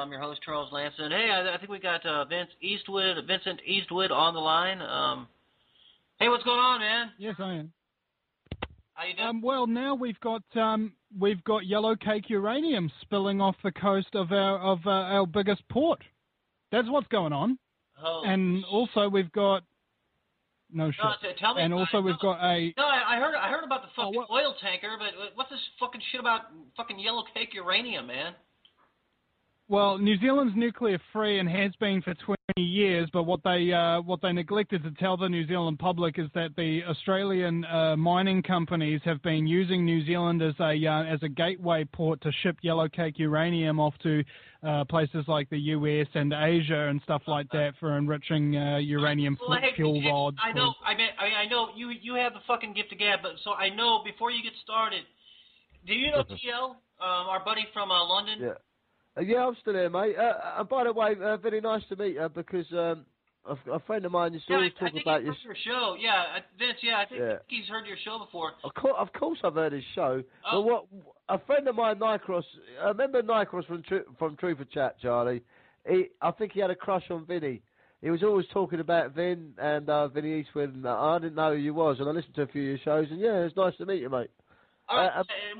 I'm your host, Charles Lanson. Hey, I think we got Vincent Eastwood on the line. Hey, what's going on, man? Yes, I am. How you doing? Well, now we've got yellow cake uranium spilling off the coast of our biggest port. That's what's going on. Oh. And also we've got tell me. And also we've got a. No, I heard about the fucking oil tanker, but what's this fucking shit about fucking yellow cake uranium, man? Well, New Zealand's nuclear free and has been for 20 years, but what they neglected to tell the New Zealand public is that the Australian mining companies have been using New Zealand as a gateway port to ship yellow cake uranium off to places like the US and Asia and stuff like that for enriching uranium fuel rods. I know. I know you have the fucking gift of gab, but so I know before you get started. Do you know TL, our buddy from London? Yeah. Yeah, I'm still here, mate. And by the way, very nice to meet you because a friend of mine used to always talk about your show. Yeah, Vince. Yeah, I think he's heard your show before. Of course, I've heard his show. But a friend of mine, Nycross. Remember Nycross from Truth or Chat, Charlie? I think he had a crush on Vinny. He was always talking about Vin and Vinny Eastwood, and I didn't know who you was, and I listened to a few of your shows, and yeah, it's nice to meet you, mate. All right.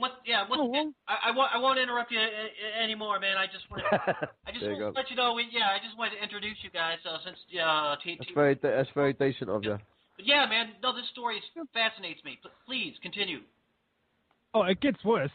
I won't interrupt you anymore, man. I just want to let you know. I just wanted to introduce you guys since That's very decent of you. But yeah, man. No, this story fascinates me. Please continue. Oh, it gets worse.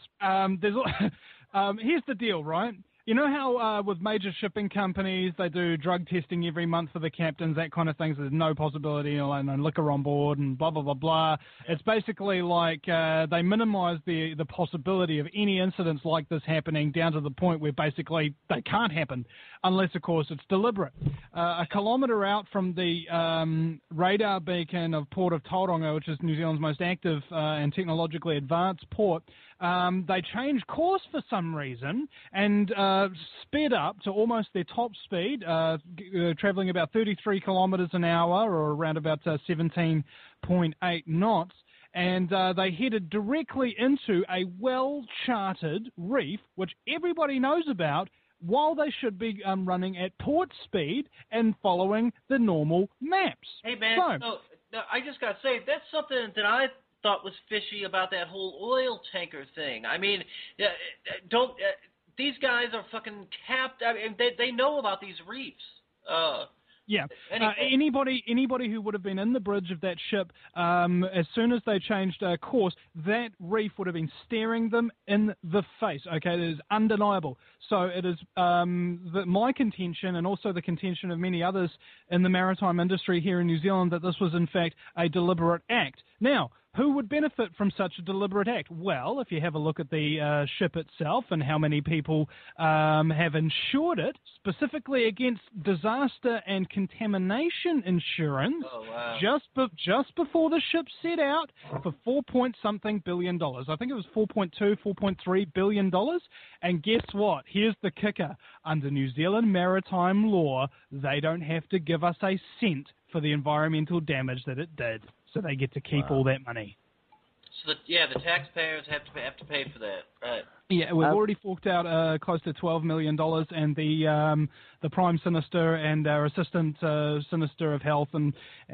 Here's the deal, right? You know how with major shipping companies, they do drug testing every month for the captains, that kind of things. There's no possibility, and liquor on board and blah, blah, blah, blah. It's basically like they minimize the possibility of any incidents like this happening down to the point where basically they can't happen unless, of course, it's deliberate. A kilometre out from the radar beacon of Port of Tauranga, which is New Zealand's most active and technologically advanced port, they changed course for some reason and sped up to almost their top speed, travelling about 33 kilometres an hour or around about 17.8 knots. And they headed directly into a well-charted reef, which everybody knows about, while they should be running at port speed and following the normal maps. Hey, man, so I just got to say, that's something that I thought was fishy about that whole oil tanker thing. I mean, these guys are fucking capped. I mean, they know about these reefs. Yeah. Anybody who would have been in the bridge of that ship, as soon as they changed course, that reef would have been staring them in the face. Okay, it is undeniable. So it is my contention, and also the contention of many others in the maritime industry here in New Zealand, that this was in fact a deliberate act. Now, who would benefit from such a deliberate act? Well, if you have a look at the ship itself and how many people have insured it, specifically against disaster and contamination insurance, just before the ship set out for $4.something billion. I think it was $4.2, $4.3 billion. And guess what? Here's the kicker. Under New Zealand maritime law, they don't have to give us a cent for the environmental damage that it did. So they get to keep all that money. So the taxpayers have to pay for that, right? Yeah, we've already forked out close to $12 million, and the Prime Sinister and our Assistant Sinister of Health and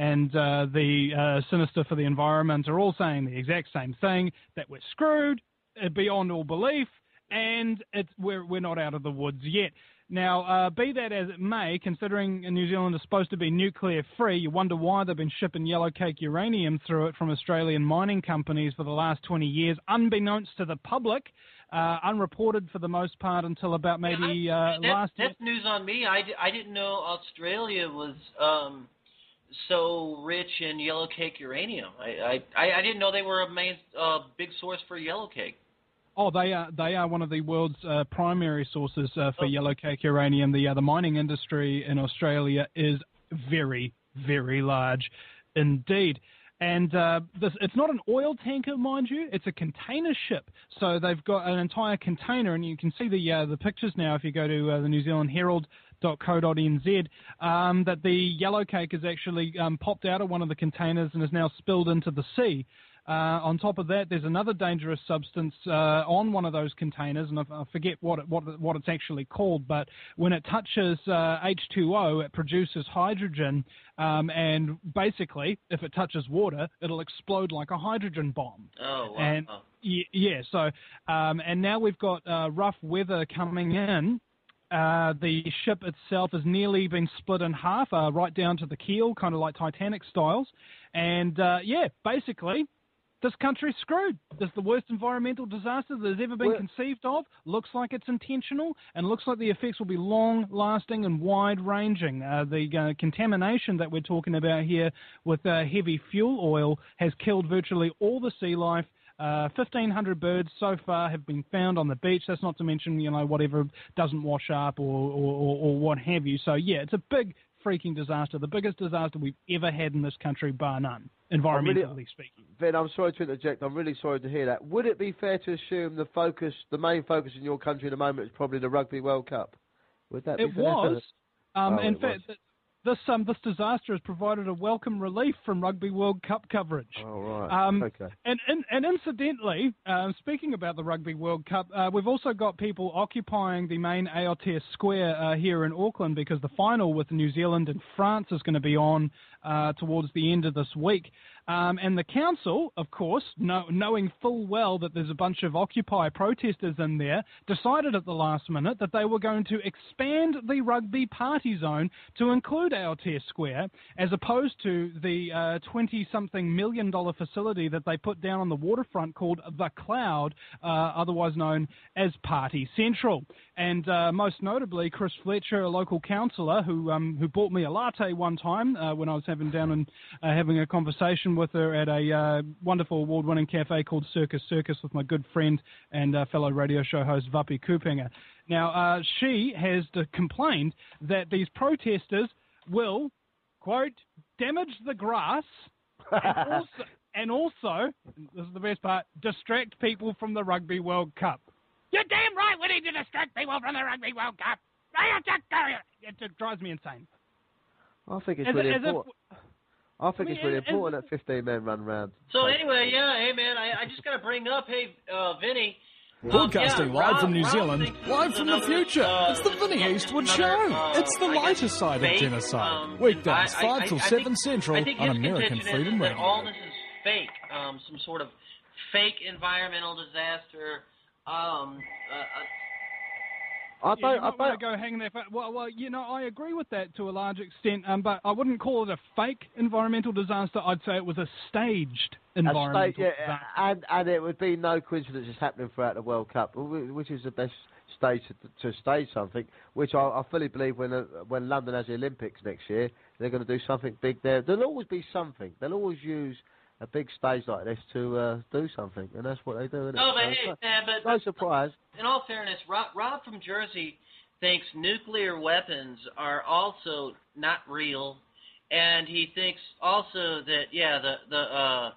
the Sinister for the Environment are all saying the exact same thing, that we're screwed beyond all belief, and we're not out of the woods yet. Now, be that as it may, considering New Zealand is supposed to be nuclear-free, you wonder why they've been shipping yellow cake uranium through it from Australian mining companies for the last 20 years, unbeknownst to the public, unreported for the most part until about maybe last year. That's news on me. I didn't know Australia was so rich in yellow cake uranium. I didn't know they were a big source for yellow cake. Oh, they are one of the world's primary sources for yellow cake uranium. The mining industry in Australia is very, very large indeed. And it's not an oil tanker, mind you. It's a container ship. So they've got an entire container, and you can see the pictures now if you go to the New Zealand Herald.co.nz, that the yellow cake is actually popped out of one of the containers and is now spilled into the sea. On top of that, there's another dangerous substance on one of those containers, and I forget what it's actually called, but when it touches H2O, it produces hydrogen, and basically, if it touches water, it'll explode like a hydrogen bomb. Oh, wow. And so and now we've got rough weather coming in. The ship itself has nearly been split in half, right down to the keel, kind of like Titanic styles. And, basically, this country's screwed. This is the worst environmental disaster that has ever been conceived of. Looks like it's intentional, and looks like the effects will be long-lasting and wide-ranging. The contamination that we're talking about here with heavy fuel oil has killed virtually all the sea life. 1,500 birds so far have been found on the beach. That's not to mention, whatever doesn't wash up or what have you. So, yeah, it's a big freaking disaster, the biggest disaster we've ever had in this country, bar none, environmentally speaking. Ben, I'm sorry to interject. I'm really sorry to hear that. Would it be fair to assume the main focus in your country at the moment is probably the Rugby World Cup? Would that be fair? Was. In fact, this disaster has provided a welcome relief from Rugby World Cup coverage. Oh, right. Okay. And incidentally, speaking about the Rugby World Cup, we've also got people occupying the main Aotea Square here in Auckland because the final with New Zealand and France is going to be on towards the end of this week. And the council, of course, knowing full well that there's a bunch of Occupy protesters in there, decided at the last minute that they were going to expand the rugby party zone to include Aotea Square, as opposed to the $20-something million facility that they put down on the waterfront called The Cloud, otherwise known as Party Central. And most notably, Chris Fletcher, a local councillor who bought me a latte one time when I was having a conversation with her at a wonderful award-winning cafe called Circus Circus with my good friend and fellow radio show host Vapi Kupinger. Now, she has complained that these protesters will, quote, damage the grass and also, this is the best part, distract people from the Rugby World Cup. You're damn right we need to distract people from the Rugby World Cup. It drives me insane. I think it's really important. I think it's really important that 15 men run round. So anyway, hey man, I just got to bring up, Vinny. Broadcasting live from New Zealand, live from the future. It's the Vinny Eastwood Show. It's the lighter side of genocide. Weekdays, 5 till 7 Central on American Freedom Radio. All this is fake, some sort of fake environmental disaster. I don't want to go hang there. Well, I agree with that to a large extent, but I wouldn't call it a fake environmental disaster. I'd say it was a staged environmental disaster. And it would be no coincidence it's happening throughout the World Cup, which is the best stage to stage something, which I fully believe when London has the Olympics next year, they're going to do something big there. There'll always be something. They'll always use a big stage like this to do something, and that's what they do. Isn't it? But no surprise. In all fairness, Rob from Jersey thinks nuclear weapons are also not real, and he thinks also that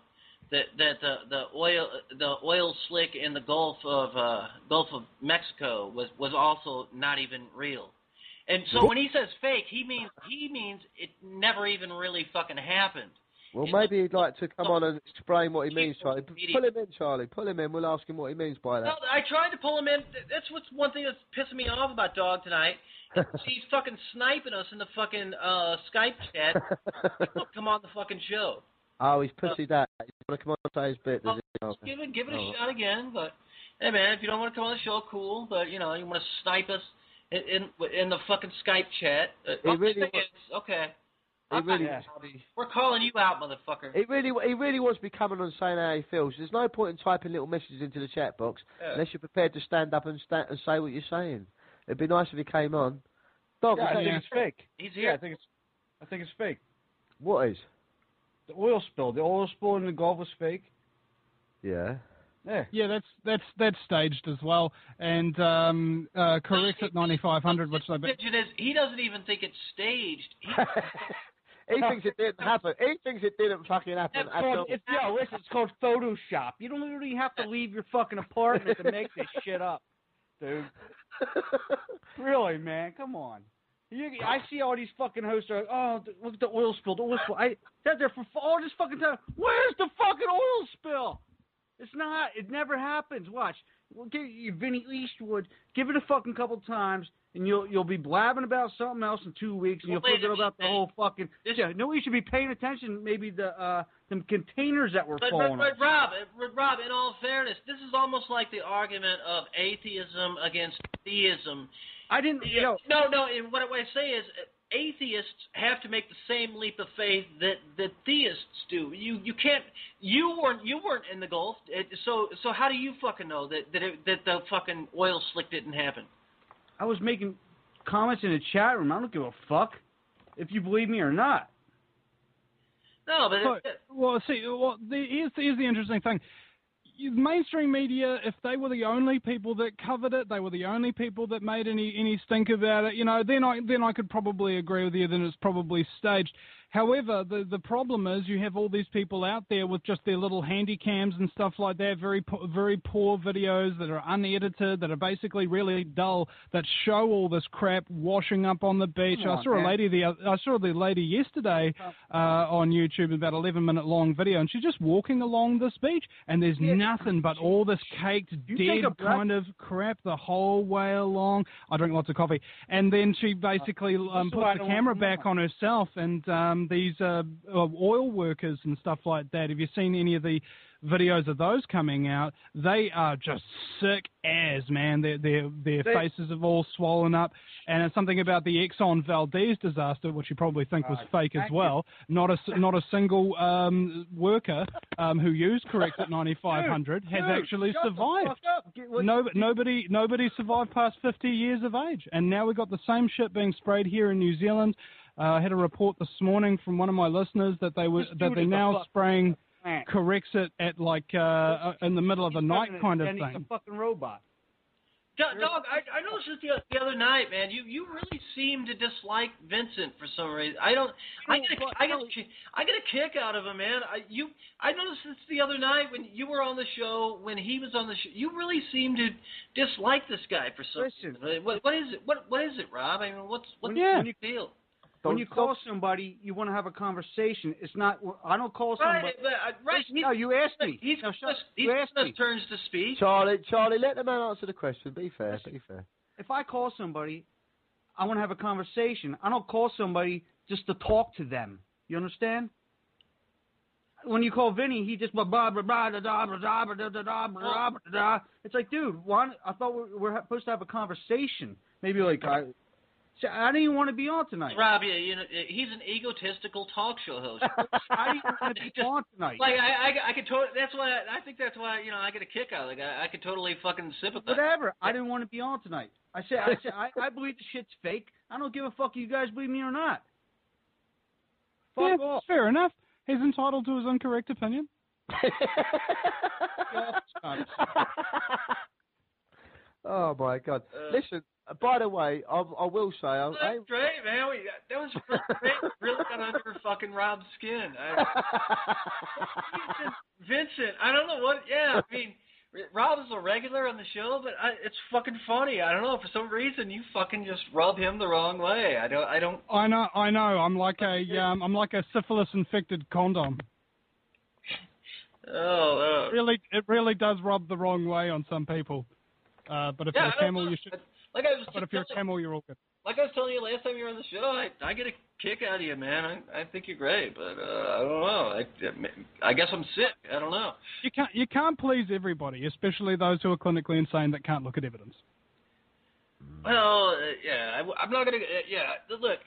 the oil slick in the Gulf of Mexico was also not even real. And so when he says fake, he means it never even really fucking happened. Well, maybe he'd like to come on and explain what he means, Charlie. Pull him in, Charlie. Pull him in. We'll ask him what he means by that. No, I tried to pull him in. That's what's one thing that's pissing me off about Dog tonight. He's fucking sniping us in the fucking Skype chat. He won't come on the fucking show. Oh, he's pussied out. He's going to come on and say his bit. Give it a shot again. But, hey, man, if you don't want to come on the show, cool. But, you want to snipe us in the fucking Skype chat. Okay. We're calling you out, motherfucker. He really wants to be coming on saying how he feels. There's no point in typing little messages into the chat box unless you're prepared to stand up and say what you're saying. It'd be nice if he came on. Dog, I think it's fake. He's here. I think it's fake. What is? The oil spill. The oil spill in the Gulf was fake. Yeah. Yeah, that's staged as well, and correct at 9500, which they. He doesn't even think it's staged. He thinks it didn't happen. He thinks it didn't fucking happen. It's called Photoshop. You don't really have to leave your fucking apartment to make this shit up, dude. Really, man, come on. I see all these fucking hosts are like, oh, look at the oil spill, I sat there for all this fucking time. Where's the fucking oil spill? It's not. It never happens. Watch. We'll give you Vinny Eastwood. Give it a fucking couple times, and you'll be blabbing about something else in 2 weeks, and you'll feel good about the whole fucking. Yeah, no, you should be paying attention. Maybe the containers that were falling. But Rob, in all fairness, this is almost like the argument of atheism against theism. I didn't. No. And what I say is, atheists have to make the same leap of faith that theists do. You can't. You weren't in the Gulf, so how do you fucking know that the fucking oil slick didn't happen? I was making comments in the chat room. I don't give a fuck if you believe me or not. No, but here's the interesting thing. Mainstream media, if they were the only people that covered it, they were the only people that made any stink about it, then I could probably agree with you. Then it's probably staged. However, the problem is you have all these people out there with just their little handy cams and stuff like that, very poor videos that are unedited, that are basically really dull, that show all this crap washing up on the beach. I saw the lady yesterday on YouTube, about 11-minute long video, and she's just walking along this beach, and there's nothing but all this caked, dead kind of crap the whole way along. I drink lots of coffee, and then she basically puts the camera back on herself, and these oil workers and stuff like that. Have you seen any of the videos of those coming out? They are just sick as, man. Their faces have all swollen up. And it's something about the Exxon Valdez disaster, which you probably think was fake as well. Not a single worker who used Corexit 9500 has actually survived. Nobody survived past 50 years of age. And now we've got the same shit being sprayed here in New Zealand. I had a report this morning from one of my listeners that they're now spraying Corexit at in the middle of the night kind of thing. He's a fucking robot. Dog, I noticed this the other night, man. You really seem to dislike Vincent for some reason. I get a kick out of him, man. I noticed this the other night when you were on the show, when he was on the show. You really seem to dislike this guy for some reason. What is it? What is it, Rob? I mean, what's when you feel? When you call somebody, you want to have a conversation. It's not. I don't call somebody. Right. No, you asked me. He's turns to speak. Charlie, let the man answer the question. Be fair. If I call somebody, I want to have a conversation. I don't call somebody just to talk to them. You understand? When you call Vinny, he just blah blah blah blah blah blah blah blah blah blah. It's like, dude, I thought we're supposed to have a conversation. Maybe like I didn't even want to be on tonight. Rob, he's an egotistical talk show host. I didn't want to be on tonight. Like I could totally. That's why I get a kick out of it. I could totally fucking sympathize. Whatever. I didn't want to be on tonight. I said I believe the shit's fake. I don't give a fuck if you guys believe me or not. Fuck off. Fair enough. He's entitled to his incorrect opinion. Oh my God! Listen. By the way, I will say, that's great, man. That was great. Really got under fucking Rob's skin. Vincent, I don't know what. Yeah, I mean, Rob is a regular on the show, but it's fucking funny. I don't know, for some reason you fucking just rub him the wrong way. I don't. I know. I'm like a syphilis-infected condom. It really does rub the wrong way on some people. But if you're a camel, you should. But if you're a camel, you're all good. Like I was telling you last time you were on the show, I get a kick out of you, man. I think you're great, but I don't know. I guess I'm sick. I don't know. You can't please everybody, especially those who are clinically insane that can't look at evidence. Well, I'm not gonna. Look,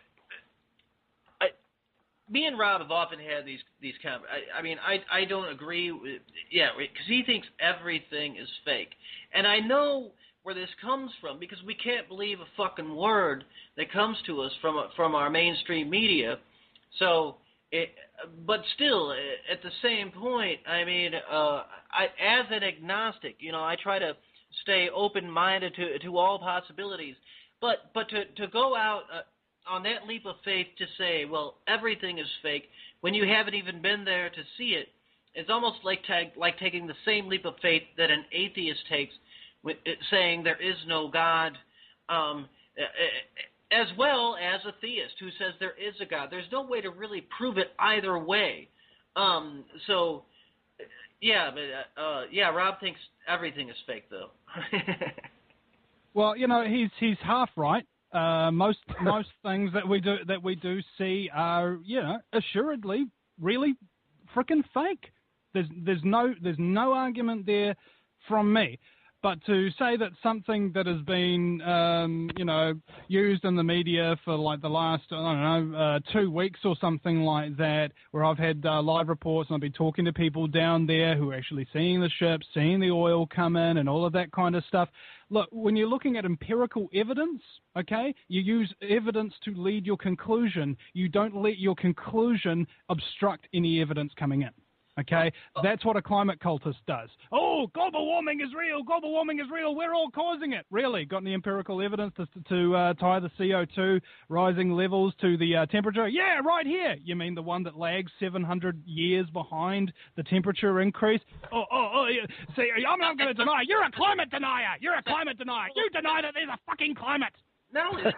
me and Rob have often had these kind of. I don't agree with. Yeah, because he thinks everything is fake, and I know where this comes from, because we can't believe a fucking word that comes to us from our mainstream media. So, but still, at the same point, I mean, as an agnostic, I try to stay open-minded to all possibilities. But to go out on that leap of faith to say, well, everything is fake, when you haven't even been there to see it, it's almost like taking the same leap of faith that an atheist takes, saying there is no God. as well as a theist who says there is a God. There's no way to really prove it either way. So, yeah, but Rob thinks everything is fake, though. Well, he's half right. Most things that we do see are, assuredly really frickin' fake. There's no argument there from me. But to say that something that has been, used in the media for like the last, 2 weeks or something like that, where I've had live reports and I've been talking to people down there who are actually seeing the ships, seeing the oil come in and all of that kind of stuff. Look, when you're looking at empirical evidence, okay, you use evidence to lead your conclusion. You don't let your conclusion obstruct any evidence coming in. Okay, that's what a climate cultist does. Oh, global warming is real. Global warming is real. We're all causing it. Really? Got any empirical evidence to tie the CO2 rising levels to the temperature? Yeah, right here. You mean the one that lags 700 years behind the temperature increase? Oh, yeah. See, I'm not going to deny. You're a climate denier. You're a climate denier. You deny that there's a fucking climate. Not only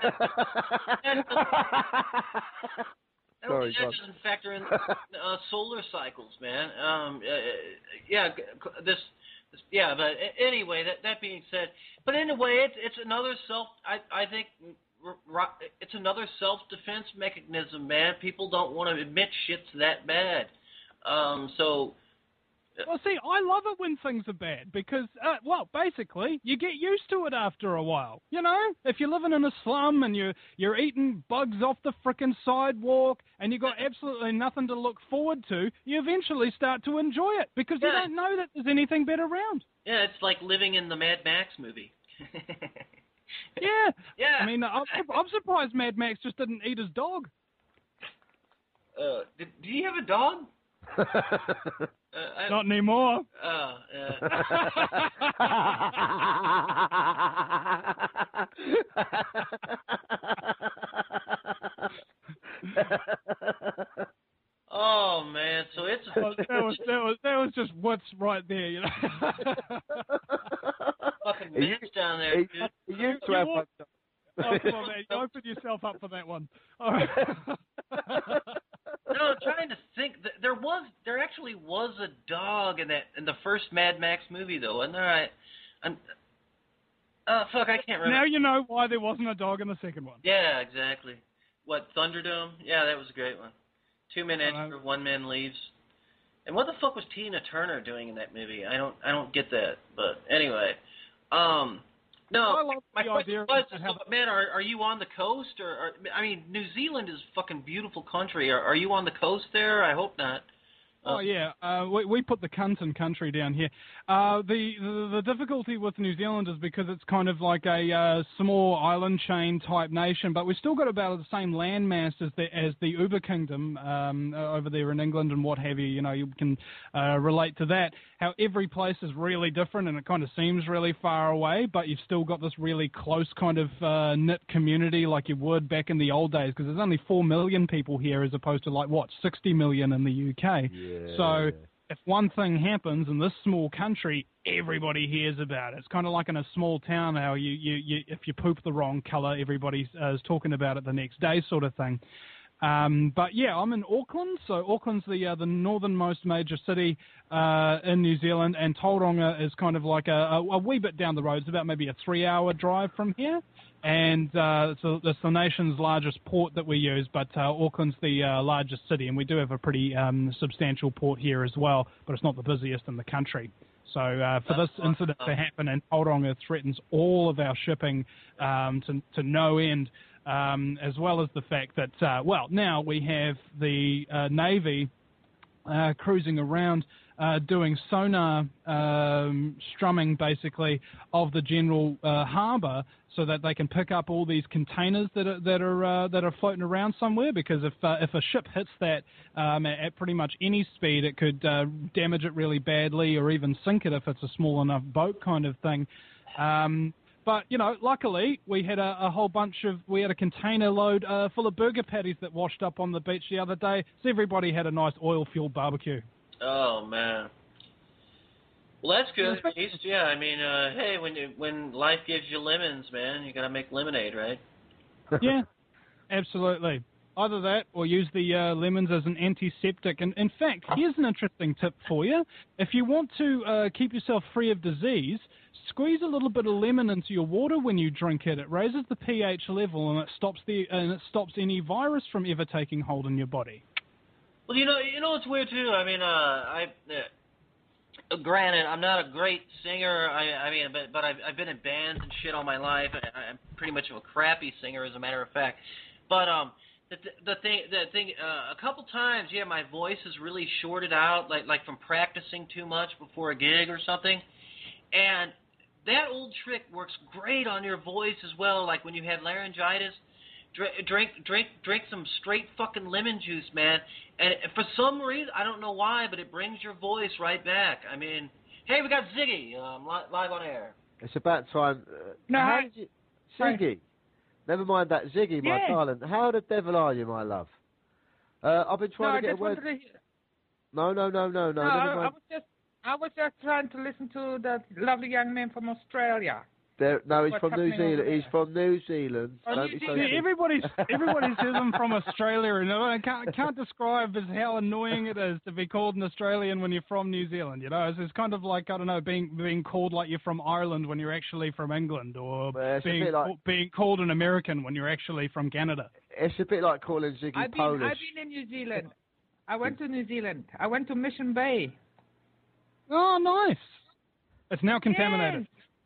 that doesn't factor in solar cycles, man. But anyway, that being said, but in a way, it's another I think it's another self-defense mechanism, man. People don't want to admit shit's that bad. Well, see, I love it when things are bad because, basically, you get used to it after a while. If you're living in a slum and you're eating bugs off the frickin' sidewalk and you've got absolutely nothing to look forward to, you eventually start to enjoy it because you don't know that there's anything better around. Yeah, it's like living in the Mad Max movie. Yeah. I mean, I'm surprised Mad Max just didn't eat his dog. Did he have a dog? Not anymore. Oh, yeah. Oh man, so it's that was just what's right there, Fucking minutes down there, dude. You come on, man. You open yourself up for that one. All right. No, I'm trying to think. There actually was a dog in the first Mad Max movie, though, and I can't remember. Now you know why there wasn't a dog in the second one. Yeah, exactly. What, Thunderdome? Yeah, that was a great one. 2 men enter, 1 man leaves. And what the fuck was Tina Turner doing in that movie? I don't get that. But anyway, no. My question was, man, are you on the coast or I mean, New Zealand is a fucking beautiful country. Are you on the coast there? I hope not. We put the cunt in country down here. The difficulty with New Zealand is because it's kind of like a small island chain type nation, but we've still got about the same landmass as the Uber Kingdom over there in England and what have you. You can relate to that. How every place is really different and it kind of seems really far away, but you've still got this really close kind of knit community like you would back in the old days, because there's only 4 million people here as opposed to 60 million in the UK. Yeah. So if one thing happens in this small country, everybody hears about it. It's kind of like in a small town how you if you poop the wrong colour, everybody is talking about it the next day sort of thing. But yeah, I'm in Auckland, so Auckland's the northernmost major city in New Zealand, and Tauranga is kind of like a wee bit down the road. It's about maybe a 3-hour drive from here, and so it's the nation's largest port that we use, but Auckland's the largest city, and we do have a pretty substantial port here as well, but it's not the busiest in the country. So for this incident to happen in Tauranga, it threatens all of our shipping to no end. As well as the fact that, now we have the Navy cruising around doing sonar strumming, basically, of the general harbour, so that they can pick up all these containers that are floating around somewhere. Because if a ship hits that at pretty much any speed, it could damage it really badly, or even sink it if it's a small enough boat kind of thing. But, luckily, we had we had a container load full of burger patties that washed up on the beach the other day, so everybody had a nice oil-fueled barbecue. Oh, man. Well, that's good, at least. Yeah, I mean, hey, when life gives you lemons, man, you got to make lemonade, right? Yeah, absolutely. Either that or use the lemons as an antiseptic. And in fact, here's an interesting tip for you. If you want to keep yourself free of disease, squeeze a little bit of lemon into your water when you drink it. It raises the pH level and it stops any virus from ever taking hold in your body. Well, you know it's weird too. I mean, granted, I'm not a great singer. But I've been in bands and shit all my life. I'm pretty much of a crappy singer, as a matter of fact. But the thing, a couple times, yeah, my voice is really shorted out, like from practicing too much before a gig or something. And that old trick works great on your voice as well. Like when you have laryngitis, drink some straight fucking lemon juice, man. And for some reason, I don't know why, but it brings your voice right back. I mean, hey, we got Ziggy live on air. It's about time. Ziggy. Never mind that, Ziggy, my darling. How the devil are you, my love? I've been trying to get a word. No. Never mind. I was just trying to listen to that lovely young man from Australia. He's from New Zealand. He's from New Zealand. Everybody says I'm from Australia, and I can't describe as how annoying it is to be called an Australian when you're from New Zealand. You know, it's kind of like, I don't know, being called like you're from Ireland when you're actually from England, or being called an American when you're actually from Canada. It's a bit like calling Ziggy Polish. I've been in New Zealand. I went to New Zealand. I went to Mission Bay. Oh, nice. It's now contaminated.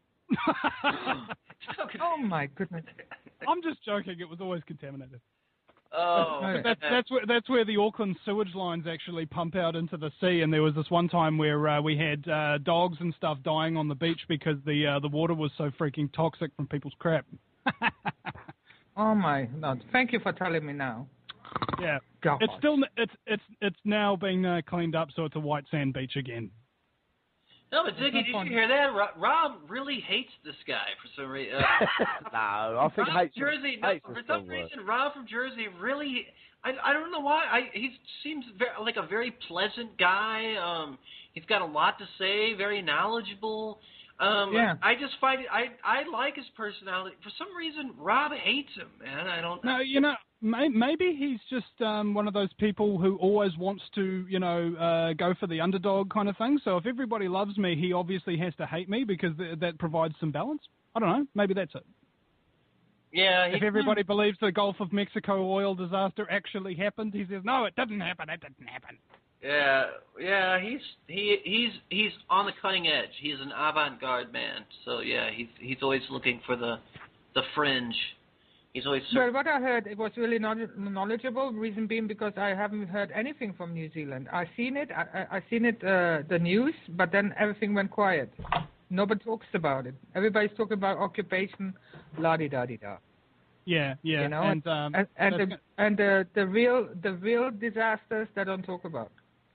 Oh my goodness! I'm just joking. It was always contaminated. Oh, that's where the Auckland sewage lines actually pump out into the sea. And there was this one time where we had dogs and stuff dying on the beach because the water was so freaking toxic from people's crap. Oh my God! Thank you for telling me now. Yeah, God. It's now been cleaned up, so it's a white sand beach again. No, but Ziggy, did you hear that? Rob really hates this guy for some reason. No, I think hates Jersey. For some reason, Rob from Jersey really. I don't know why. He seems like a very pleasant guy. He's got a lot to say. Very knowledgeable. Yeah. I just find it. I like his personality. For some reason, Rob hates him, man. I don't. No, you know. Maybe he's just one of those people who always wants to, go for the underdog kind of thing. So if everybody loves me, he obviously has to hate me because that provides some balance. I don't know. Maybe that's it. Yeah. If everybody believes the Gulf of Mexico oil disaster actually happened, he says, no, it didn't happen. It didn't happen. Yeah. He's on the cutting edge. He's an avant-garde man. So yeah, he's always looking for the fringe. Well, what I heard, it was really knowledgeable. Reason being because I haven't heard anything from New Zealand. I seen it, the news, but then everything went quiet. Nobody talks about it. Everybody's talking about occupation, la-di-da-di-da. Yeah. You know, and the real disasters they don't talk about.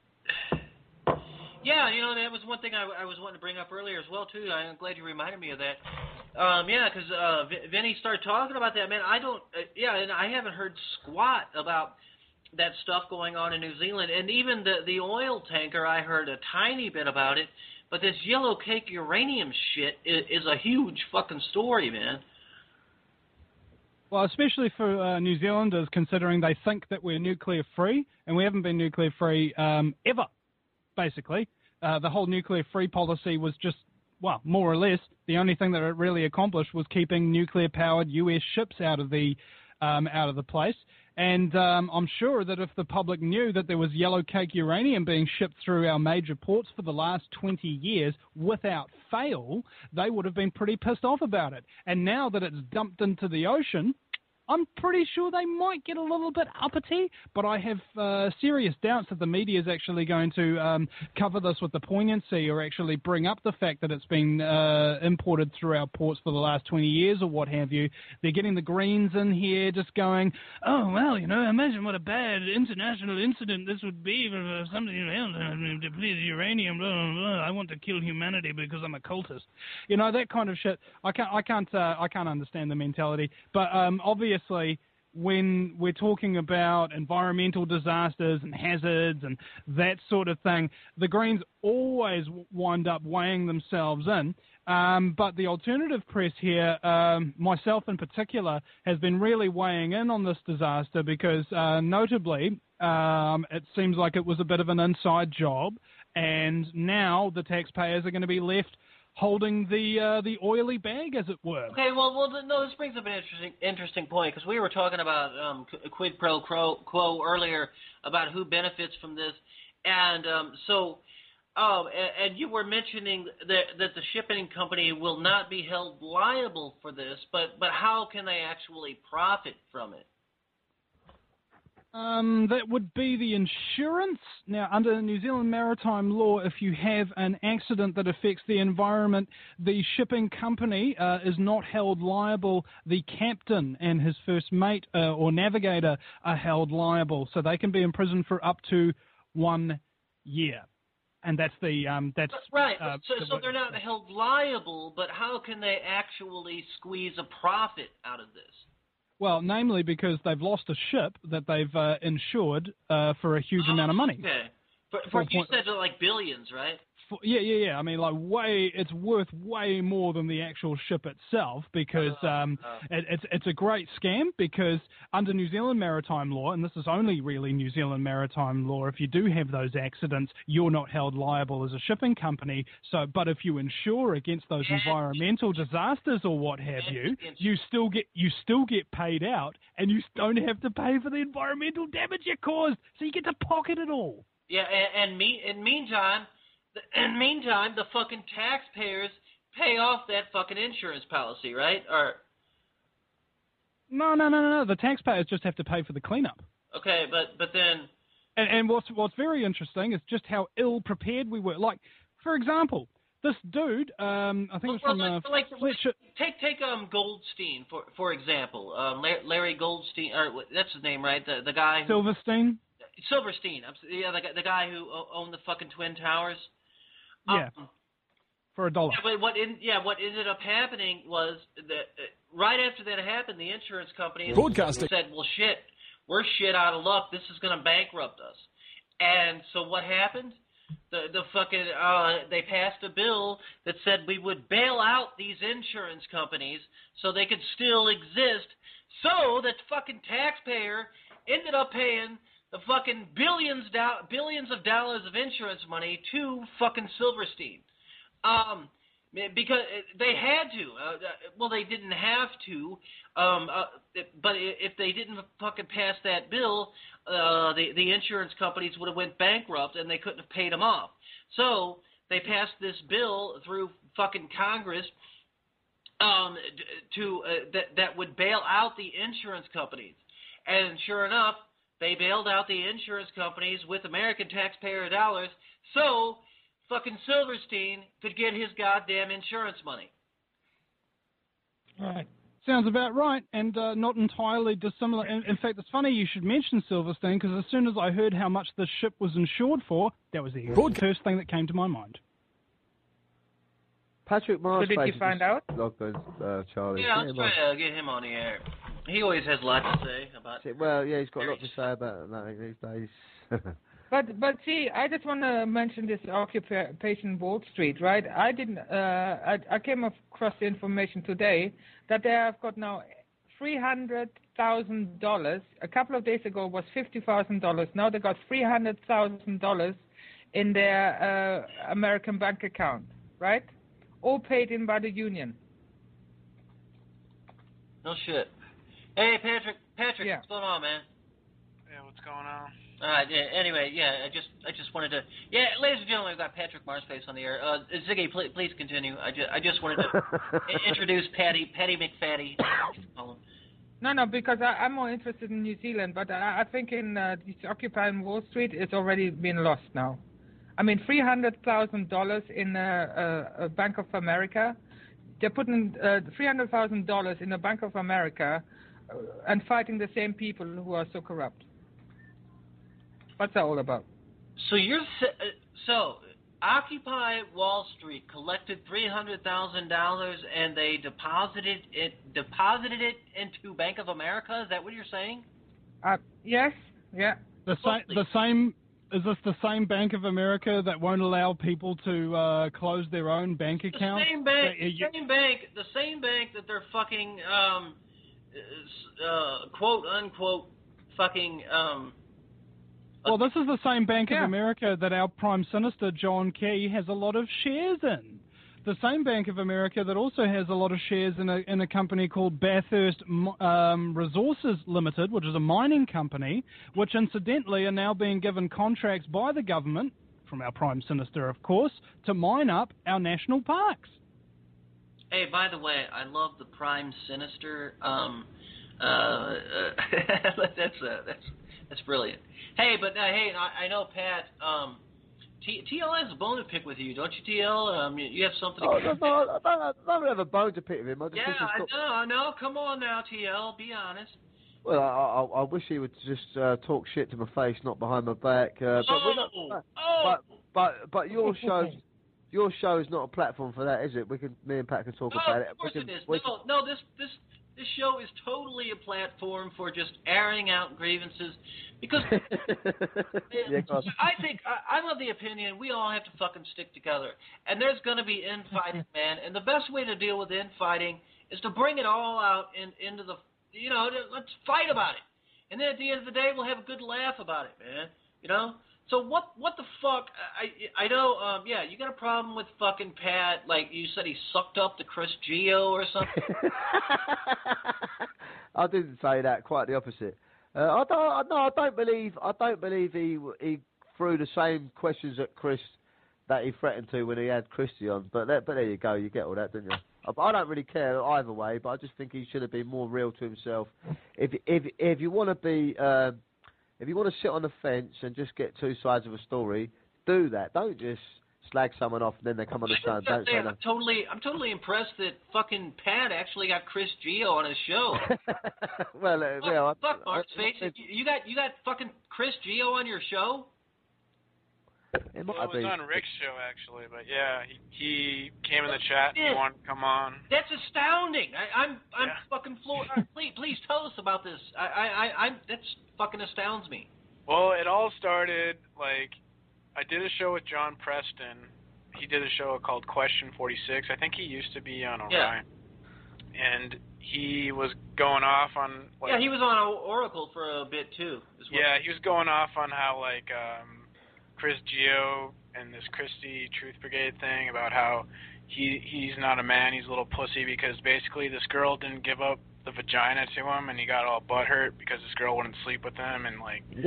Yeah, that was one thing I was wanting to bring up earlier as well, too. I'm glad you reminded me of that. Because Vinny started talking about that. Man, and I haven't heard squat about that stuff going on in New Zealand. And even the oil tanker, I heard a tiny bit about it. But this yellow cake uranium shit is a huge fucking story, man. Well, especially for New Zealanders, considering they think that we're nuclear-free, and we haven't been nuclear-free ever. Basically, the whole nuclear-free policy was just, well, more or less, the only thing that it really accomplished was keeping nuclear-powered U.S. ships out of the place. And I'm sure that if the public knew that there was yellow cake uranium being shipped through our major ports for the last 20 years without fail, they would have been pretty pissed off about it. And now that it's dumped into the ocean, I'm pretty sure they might get a little bit uppity, but I have serious doubts that the media is actually going to cover this with the poignancy or actually bring up the fact that it's been imported through our ports for the last 20 years or what have you. They're getting the Greens in here just going, oh, well, imagine what a bad international incident this would be for somebody else depleted uranium, blah, blah, blah. I want to kill humanity because I'm a cultist. That kind of shit. I can't understand the mentality, but obviously, when we're talking about environmental disasters and hazards and that sort of thing, the Greens always wind up weighing themselves in. But the alternative press here, myself in particular, has been really weighing in on this disaster because, notably, it seems like it was a bit of an inside job, and now the taxpayers are going to be left holding the oily bag, as it were. Okay, well, no, this brings up an interesting point, because we were talking about quid pro quo earlier about who benefits from this, and and you were mentioning that the shipping company will not be held liable for this, but how can they actually profit from it? That would be the insurance. Now, under New Zealand maritime law, if you have an accident that affects the environment, the shipping company is not held liable. The captain and his first mate or navigator are held liable, so they can be in prison for up to 1 year. And that's that's right. So they're not held liable, but how can they actually squeeze a profit out of this? Well, namely because they've lost a ship that they've insured for a huge amount of money. Okay. For you said like billions, right? Yeah. I mean, like it's worth way more than the actual ship itself because it's a great scam because under New Zealand maritime law, and this is only really New Zealand maritime law, if you do have those accidents, you're not held liable as a shipping company. So, but if you insure against those environmental disasters or what have you, you still get paid out, and you don't have to pay for the environmental damage you caused. So you get to pocket it all. Yeah, and meantime, the fucking taxpayers pay off that fucking insurance policy, right? Or no. The taxpayers just have to pay for the cleanup. Okay, but then. And what's very interesting is just how ill prepared we were. Like, for example, this dude, I think it was from Fletcher. Take Goldstein for example. Larry Goldstein, or that's his name, right? The guy. Silverstein. Yeah, the guy who owned the fucking Twin Towers. Yeah. For $1. Yeah, what ended up happening was that right after that happened, the insurance company said, "Well, shit, we're shit out of luck. This is going to bankrupt us." And so what happened? The fucking they passed a bill that said we would bail out these insurance companies so they could still exist. So that fucking taxpayer ended up paying the fucking billions of dollars of insurance money to fucking Silverstein, because they had to. Well, they didn't have to, but if they didn't fucking pass that bill, the insurance companies would have went bankrupt and they couldn't have paid them off. So they passed this bill through fucking Congress that would bail out the insurance companies, and sure enough, they bailed out the insurance companies with American taxpayer dollars so fucking Silverstein could get his goddamn insurance money. Right. Sounds about right, and not entirely dissimilar. In fact, it's funny you should mention Silverstein, because as soon as I heard how much the ship was insured for, that was the first thing that came to my mind. Patrick Mars. So did you find out? Charlie. Yeah, let's try to get him on the air. He always has a lot to say about. Well, yeah, he's got a lot to say about that these days. But see, I just want to mention this Occupation Wall Street, right? I didn't. I came across the information today that they have got now $300,000. A couple of days ago it was $50,000. Now they got $300,000 in their American bank account, right? All paid in by the union. No shit. Hey, Patrick, yeah. What's going on, man? Yeah, what's going on? All right. Yeah. Anyway, yeah. I just wanted to. Yeah, ladies and gentlemen, we've got Patrick Marspace on the air. Ziggy, please continue. I just wanted to introduce Patty McFatty. No, because I'm more interested in New Zealand, but I think in this Occupying Wall Street, it's already been lost now. I mean, $300,000 in a Bank of America. They're putting $300,000 in a Bank of America and fighting the same people who are so corrupt. What's that all about? So Occupy Wall Street collected $300,000 and they deposited it into Bank of America. Is that what you're saying? Yes. Yeah. The Is this the same Bank of America that won't allow people to close their own bank account? The same bank that they're fucking quote unquote fucking. Well, this is the same Bank of America that our Prime Minister John Key has a lot of shares in. The same Bank of America that also has a lot of shares in a company called Bathurst Resources Limited, which is a mining company, which incidentally are now being given contracts by the government, from our Prime Minister, of course, to mine up our national parks. Hey, by the way, I love the Prime Sinister. That's brilliant. Hey, but I know Pat. TL has a bone to pick with you, don't you, TL? You have something. No, I don't have a bone to pick with him. I know. Come on now, TL. Be honest. Well, I wish he would just talk shit to my face, not behind my back. But your show is not a platform for that, is it? Me and Pat can talk about it. Of course it is. No, this show is totally a platform for just airing out grievances. Because I'm of the opinion we all have to fucking stick together. And there's going to be infighting, man. And the best way to deal with infighting is to bring it all out into the, let's fight about it. And then at the end of the day, we'll have a good laugh about it, man. So what the fuck? I know. You got a problem with fucking Pat? Like you said, he sucked up to Chris Geo or something. I didn't say that. Quite the opposite. I don't believe he threw the same questions at Chris that he threatened to when he had Christie on. But there you go. You get all that, didn't you? I don't really care either way. But I just think he should have been more real to himself. If you want to be. If you want to sit on the fence and just get two sides of a story, do that. Don't just slag someone off and then they come on the show and don't say that. I'm totally impressed that fucking Pat actually got Chris Geo on his show. Fuck Mark's face. You got fucking Chris Geo on your show? It was on Rick's show actually, but yeah, he came in the chat and he wanted to come on. That's astounding. I'm fucking floored. Please tell us about this. That's fucking astounds me. Well, it all started I did a show with John Preston. He did a show called Question 46. I think he used to be on Orion. And he was going off on he was on Oracle for a bit too. Yeah, he was going off on how Chris Geo and this Christie Truth Brigade thing about how he's not a man, he's a little pussy because basically this girl didn't give up the vagina to him and he got all butthurt because this girl wouldn't sleep with him and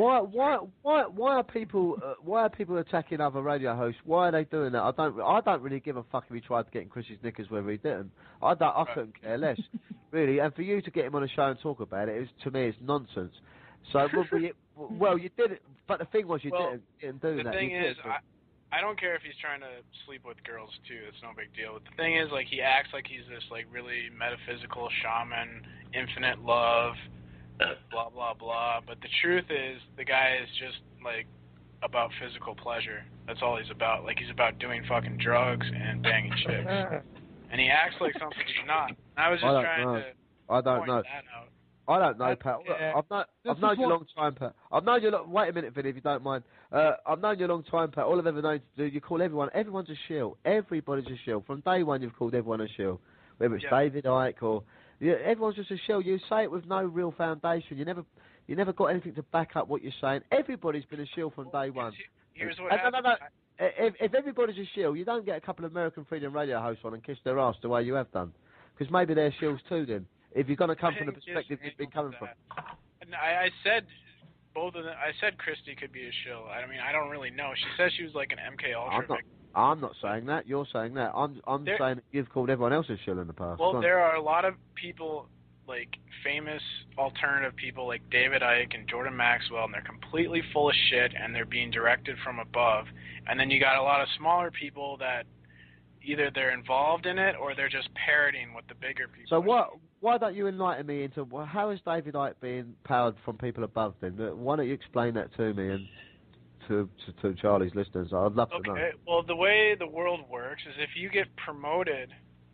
why are people attacking other radio hosts? Why are they doing that? I don't really give a fuck if he tried to get in Chris's knickers whether he didn't. I couldn't care less really. And for you to get him on a show and talk about it, to me it's nonsense. So you did it. But the thing was, you didn't do that. The thing is, I don't care if he's trying to sleep with girls too. It's no big deal. But the thing is, he acts like he's this really metaphysical shaman, infinite love, blah blah blah. But the truth is, the guy is just about physical pleasure. That's all he's about. He's about doing fucking drugs and banging chicks. And he acts like something he's not. I was just trying to point that out. I don't know, Pat. I've known you a long time, Pat. Wait a minute, Vinny, if you don't mind. I've known you a long time, Pat. All I've ever known to do, you call everyone's a shill. Everybody's a shill. From day one, you've called everyone a shill. Whether it's David Icke or... everyone's just a shill. You say it with no real foundation. You never got anything to back up what you're saying. Everybody's been a shill from day one. Here's what happened. No. If everybody's a shill, you don't get a couple of American Freedom Radio hosts on and kiss their ass the way you have done. Because maybe they're shills too, then. If you're going to come from the perspective you've been coming from. And I said both of them. I said Christie could be a shill. I mean, I don't really know. She says she was an MK Ultra. I'm not saying that. You're saying that. I'm saying that you've called everyone else a shill in the past. Well, there are a lot of people, famous alternative people like David Icke and Jordan Maxwell, and they're completely full of shit, and they're being directed from above. And then you got a lot of smaller people that either they're involved in it or they're just parroting what the bigger people So why don't you enlighten me into how is David Icke being powered from people above then? Why don't you explain that to me and to Charlie's listeners? I'd love to know. Okay, well, the way the world works is if you get promoted,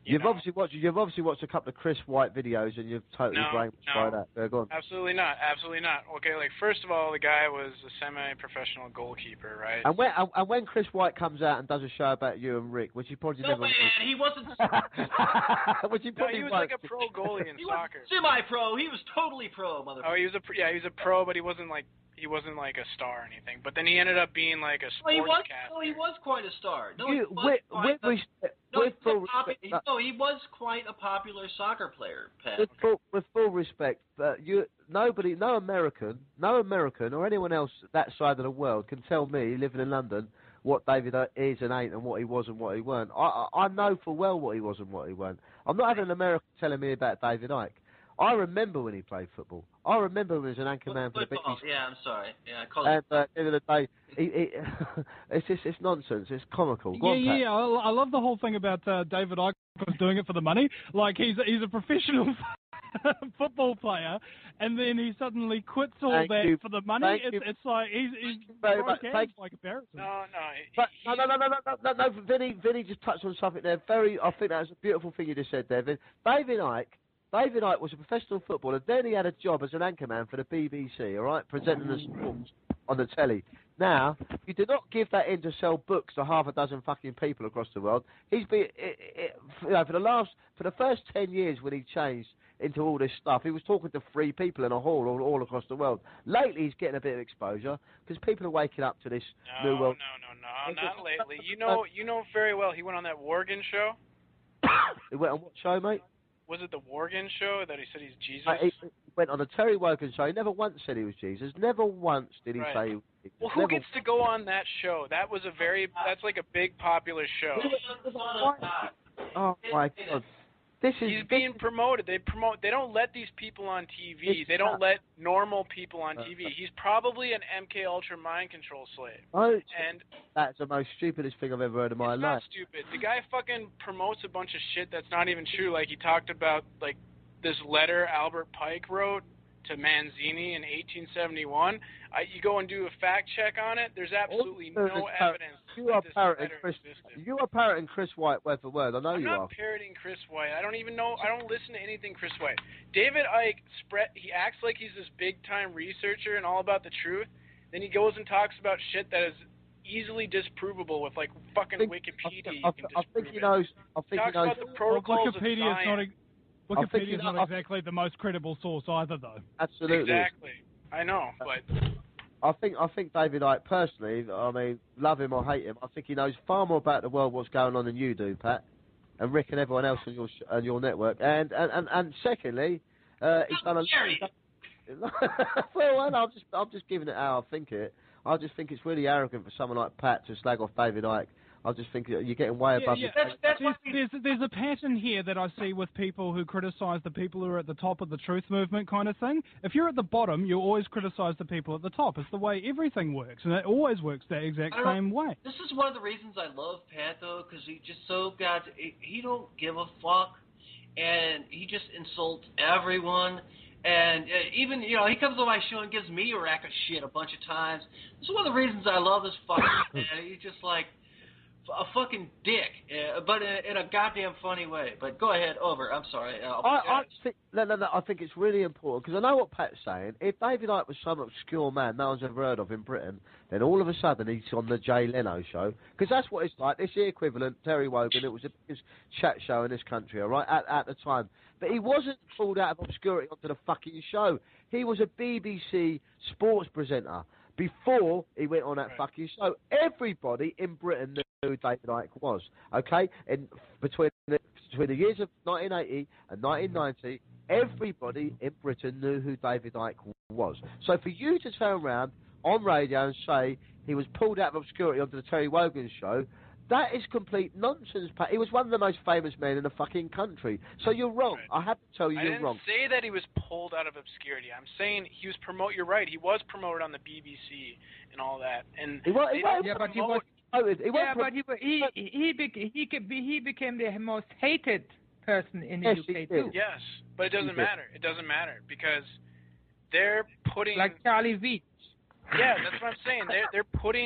You've obviously watched a couple of Chris White videos, and you've totally brainwashed by that. Go on. Absolutely not. Okay, like first of all, the guy was a semi-professional goalkeeper, right? And when Chris White comes out and does a show about you and Rick, which he probably never. Man, he wasn't. Which he probably he was like a pro goalie in soccer. Semi-pro. He was totally pro, motherfucker. Oh, he was a pro, but he wasn't like a star or anything. But then he ended up being like a sportscaster. He was quite a star. He was quite a popular soccer player, Pat. With full respect, no American or anyone else that side of the world can tell me, living in London, what David is and ain't and what he was and what he weren't. I know full well what he was and what he weren't. I'm not having an American telling me about David Icke. I remember when he played football. I remember when he was an anchor man for the BBC. Yeah, I'm sorry. Yeah, I called and at the end of the day, it's nonsense. It's comical. I love the whole thing about David Icke was doing it for the money. Like he's a professional football player, and then he suddenly quits all that for the money. It's like he's very much by comparison. No. Vinny just touched on something there. I think that was a beautiful thing you just said there, Vin. David Icke was a professional footballer. Then he had a job as an anchorman for the BBC, all right, presenting the sports on the telly. Now, you do not give that in to sell books to half a dozen fucking people across the world. He's been, for the first 10 years when he changed into all this stuff, he was talking to 3 people in a hall all across the world. Lately, he's getting a bit of exposure because people are waking up to this new world. No, not lately. You know very well he went on that Worgen show. He went on what show, mate? Was it the Worgen show that he said he's Jesus? He went on a Terry Wogan show. He never once said he was Jesus. Never once did he say he was Jesus. Well, who gets to go on that show? That's like a big popular show. Oh my God. He's being promoted. They don't let these people on TV. They don't let normal people on TV. He's probably an MK Ultra mind control slave. And that's the most stupidest thing I've ever heard in my life. It's not stupid. The guy fucking promotes a bunch of shit that's not even true. Like he talked about like this letter Albert Pike wrote to Manzini in 1871. You go and do a fact check on it. There's absolutely no evidence that this letter existed. You are parroting Chris White word for word. I know you are. I'm not parroting Chris White. I don't even know. I don't listen to anything Chris White. David Icke he acts like he's this big time researcher and all about the truth. Then he goes and talks about shit that is easily disprovable with like fucking Wikipedia. I think he knows. About the protocols of science. Wikipedia's not exactly the most credible source either, though. Absolutely. Exactly. I know, but I think David Icke, personally, I mean, love him or hate him, I think he knows far more about the world, what's going on than you do, Pat, and Rick and everyone else on your network. And secondly, he's done a. Well, I'm just giving it how I think it. I just think it's really arrogant for someone like Pat to slag off David Icke. I just think you're getting way above your There's a pattern here that I see with people who criticise the people who are at the top of the truth movement kind of thing. If you're at the bottom, you always criticise the people at the top. It's the way everything works, and it always works that exact same way. This is one of the reasons I love Pat, though, because he just he don't give a fuck, and he just insults everyone. And even, he comes on my show and gives me a rack of shit a bunch of times. This is one of the reasons I love this fucking man. He's just like a fucking dick, but in a goddamn funny way. But go ahead, over. I'm sorry. I think it's really important, because I know what Pat's saying. If David Icke was some obscure man no one's ever heard of in Britain, then all of a sudden he's on the Jay Leno show, because that's what it's like. It's the equivalent, Terry Wogan. It was a chat show in this country, all right, at the time. But he wasn't pulled out of obscurity onto the fucking show. He was a BBC sports presenter before he went on that fucking show. Everybody in Britain knew who David Icke was, okay? And between the years of 1980 and 1990, everybody in Britain knew who David Icke was. So for you to turn around on radio and say he was pulled out of obscurity onto the Terry Wogan show, that is complete nonsense, Pat. He was one of the most famous men in the fucking country. So you're wrong. Right. I have to tell you, you're wrong. I didn't say that he was pulled out of obscurity. I'm saying he was you're right. He was promoted on the BBC and all that. And he became the most hated person in the UK too. Yes, but it doesn't matter. It doesn't matter because they're putting like Charlie Veitch. Yeah, that's what I'm saying. They're putting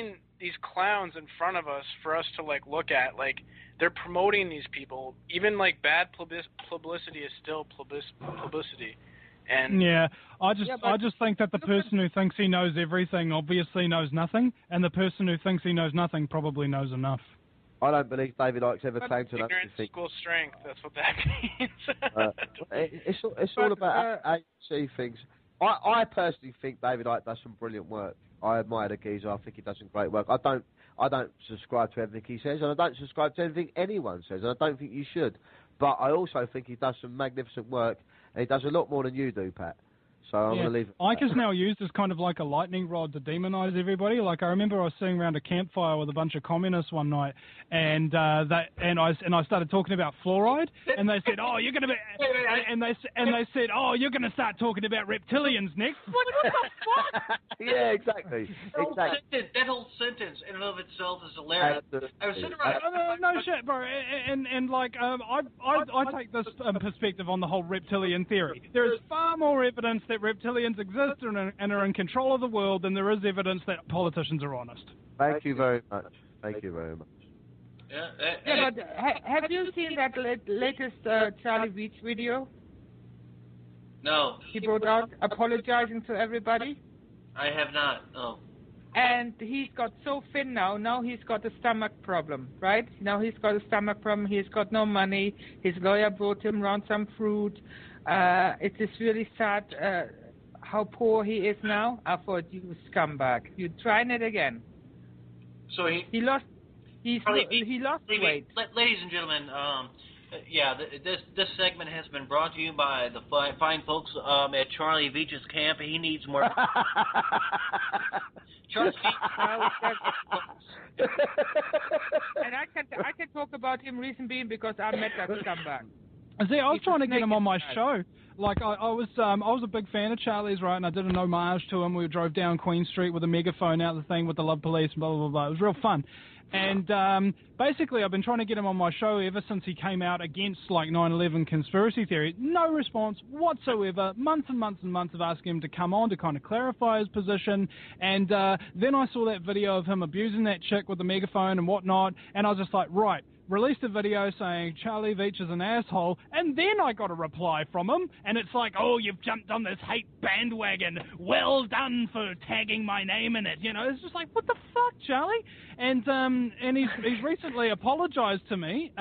these clowns in front of us for us to like look at. Like they're promoting these people. Even like bad publicity is still publicity. And yeah, I just think that the person who thinks he knows everything obviously knows nothing, and the person who thinks he knows nothing probably knows enough. I don't believe David Icke's ever claimed to know anything. Equals strength. That's what that means. It's all about how you see things. I personally think David Icke does some brilliant work. I admire the geezer. I think he does some great work. I don't subscribe to everything he says, and I don't subscribe to anything anyone says, and I don't think you should. But I also think he does some magnificent work, and he does a lot more than you do, Pat. So I'm going to leave it. Icke is now used as kind of like a lightning rod to demonize everybody. Like I remember I was sitting around a campfire with a bunch of communists one night, and I started talking about fluoride, and they said, "Oh, you're going to be," and they said, "Oh, you're going to start talking about reptilians next." What the fuck? Yeah, exactly. That whole sentence in and of itself is hilarious. I was sitting around. No shit, bro. And like I take this perspective on the whole reptilian theory. There is far more evidence that reptilians exist and are in control of the world than there is evidence that politicians are honest. Thank you very much. Thank you very much. Yeah, but have you seen that latest Charlie Weech video? No. He brought out apologizing to everybody? I have not, no. And he's got so thin now. Now he's got a stomach problem, right? Now he's got a stomach problem. He's got no money. His lawyer brought him around some fruit. It is really sad how poor he is now. I thought, you scumbag. You're trying it again. So he lost weight. Ladies and gentlemen, this segment has been brought to you by the fine folks at Charlie Veach's camp. He needs more. And I can talk about him reason being because I met that scumbag. See, I was trying to get him on my show. Like I was a big fan of Charlie's, right? And I did an homage to him. We drove down Queen Street with a megaphone out the thing with the Love Police, and blah blah blah. It was real fun. And basically, I've been trying to get him on my show ever since he came out against like 9/11 conspiracy theory. No response whatsoever. Months and months and months of asking him to come on to kind of clarify his position. And then I saw that video of him abusing that chick with the megaphone and whatnot. And I was just like, right. Released a video saying Charlie Veach is an asshole, and then I got a reply from him, and it's like, oh, you've jumped on this hate bandwagon. Well done for tagging my name in it. You know, it's just like, what the fuck, Charlie? And he's recently apologized to me.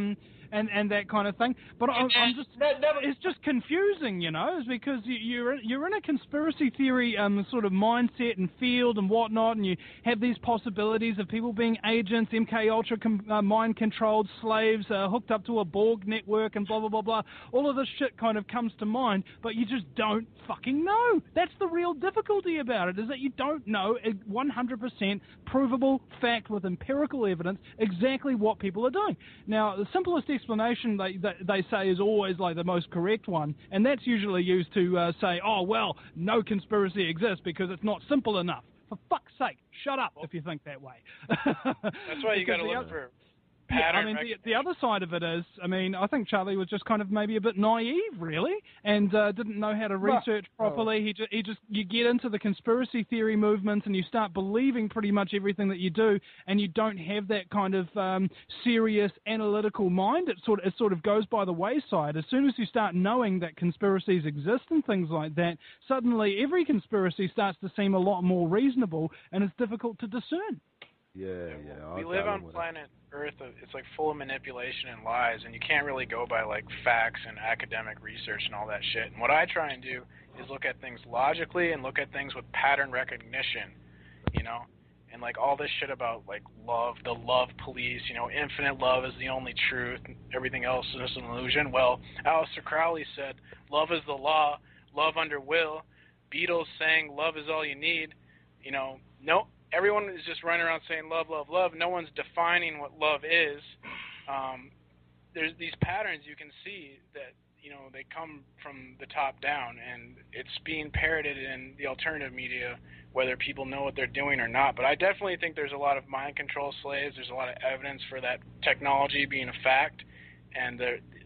And that kind of thing, but it's just confusing, you know, is because you're in a conspiracy theory sort of mindset and field and whatnot, and you have these possibilities of people being agents, MK Ultra mind controlled slaves hooked up to a Borg network and blah blah blah blah. All of this shit kind of comes to mind, but you just don't fucking know. That's the real difficulty about it, is that you don't know a 100% provable fact with empirical evidence exactly what people are doing. Now, the simplest explanation they say is always like the most correct one, and that's usually used to say, oh, well, no conspiracy exists because it's not simple enough. For fuck's sake, shut up if you think that way. That's why you got to look for pattern. I mean, the other side of it is, I mean, I think Charlie was just kind of maybe a bit naive, really, and didn't know how to research properly. You get into the conspiracy theory movement and you start believing pretty much everything that you do, and you don't have that kind of serious analytical mind. It sort of goes by the wayside. As soon as you start knowing that conspiracies exist and things like that, suddenly every conspiracy starts to seem a lot more reasonable, and it's difficult to discern. Yeah. We live on planet Earth. It's like full of manipulation and lies, and you can't really go by like facts and academic research and all that shit. And what I try and do is look at things logically and look at things with pattern recognition, you know, and like all this shit about like love, the love police, you know, infinite love is the only truth, everything else is an illusion. Well, Aleister Crowley said, love is the law, love under will. Beatles saying love is all you need, you know, no. Everyone is just running around saying love, love, love. No one's defining what love is. There's these patterns you can see that, you know, they come from the top down, and it's being parroted in the alternative media, whether people know what they're doing or not. But I definitely think there's a lot of mind control slaves. There's a lot of evidence for that technology being a fact, and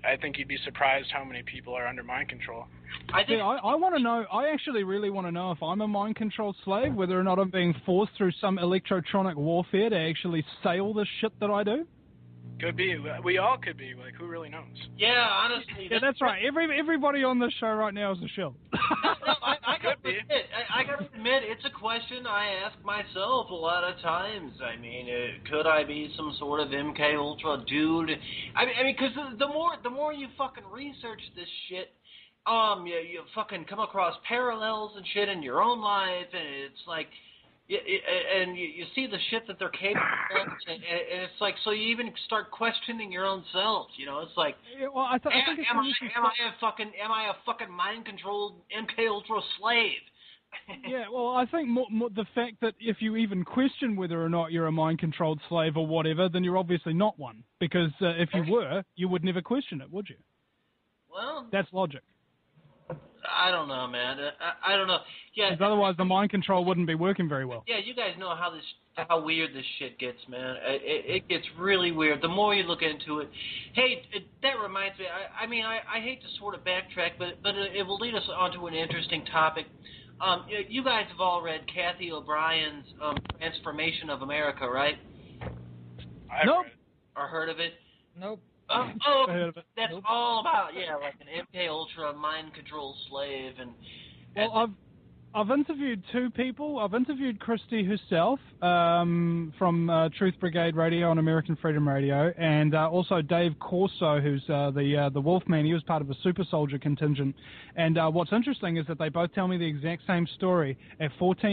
I think you'd be surprised how many people are under mind control. I want to know. I actually really want to know if I'm a mind-controlled slave, whether or not I'm being forced through some electronic warfare to actually say all this shit that I do. Could be. We all could be. Like, who really knows? Yeah, honestly. Yeah, that's right. Everybody on this show right now is a shill. I gotta admit, it's a question I ask myself a lot of times. I mean, could I be some sort of MK Ultra dude? I mean, because the more you fucking research this shit, you fucking come across parallels and shit in your own life, and it's like. And you see the shit that they're capable of, and it's like, so you even start questioning your own self, you know? It's like, well, I think am I a fucking mind-controlled MK Ultra slave? Yeah, well, I think more the fact that if you even question whether or not you're a mind-controlled slave or whatever, then you're obviously not one. Because if you were, you would never question it, would you? Well, that's logic. I don't know, man. I don't know. Yeah. Because otherwise, the mind control wouldn't be working very well. Yeah, you guys know how weird this shit gets, man. It gets really weird. The more you look into it. Hey, that reminds me. I mean, I hate to sort of backtrack, but it will lead us onto an interesting topic. You guys have all read Kathy O'Brien's Transformation of America, right? Nope. Or heard of it? Nope. That's all about like an MK Ultra mind control slave Well, I've interviewed two people. I've interviewed Christy herself from Truth Brigade Radio on American Freedom Radio, and also Dave Corso, who's the Wolfman. He was part of a super soldier contingent. And what's interesting is that they both tell me the exact same story. At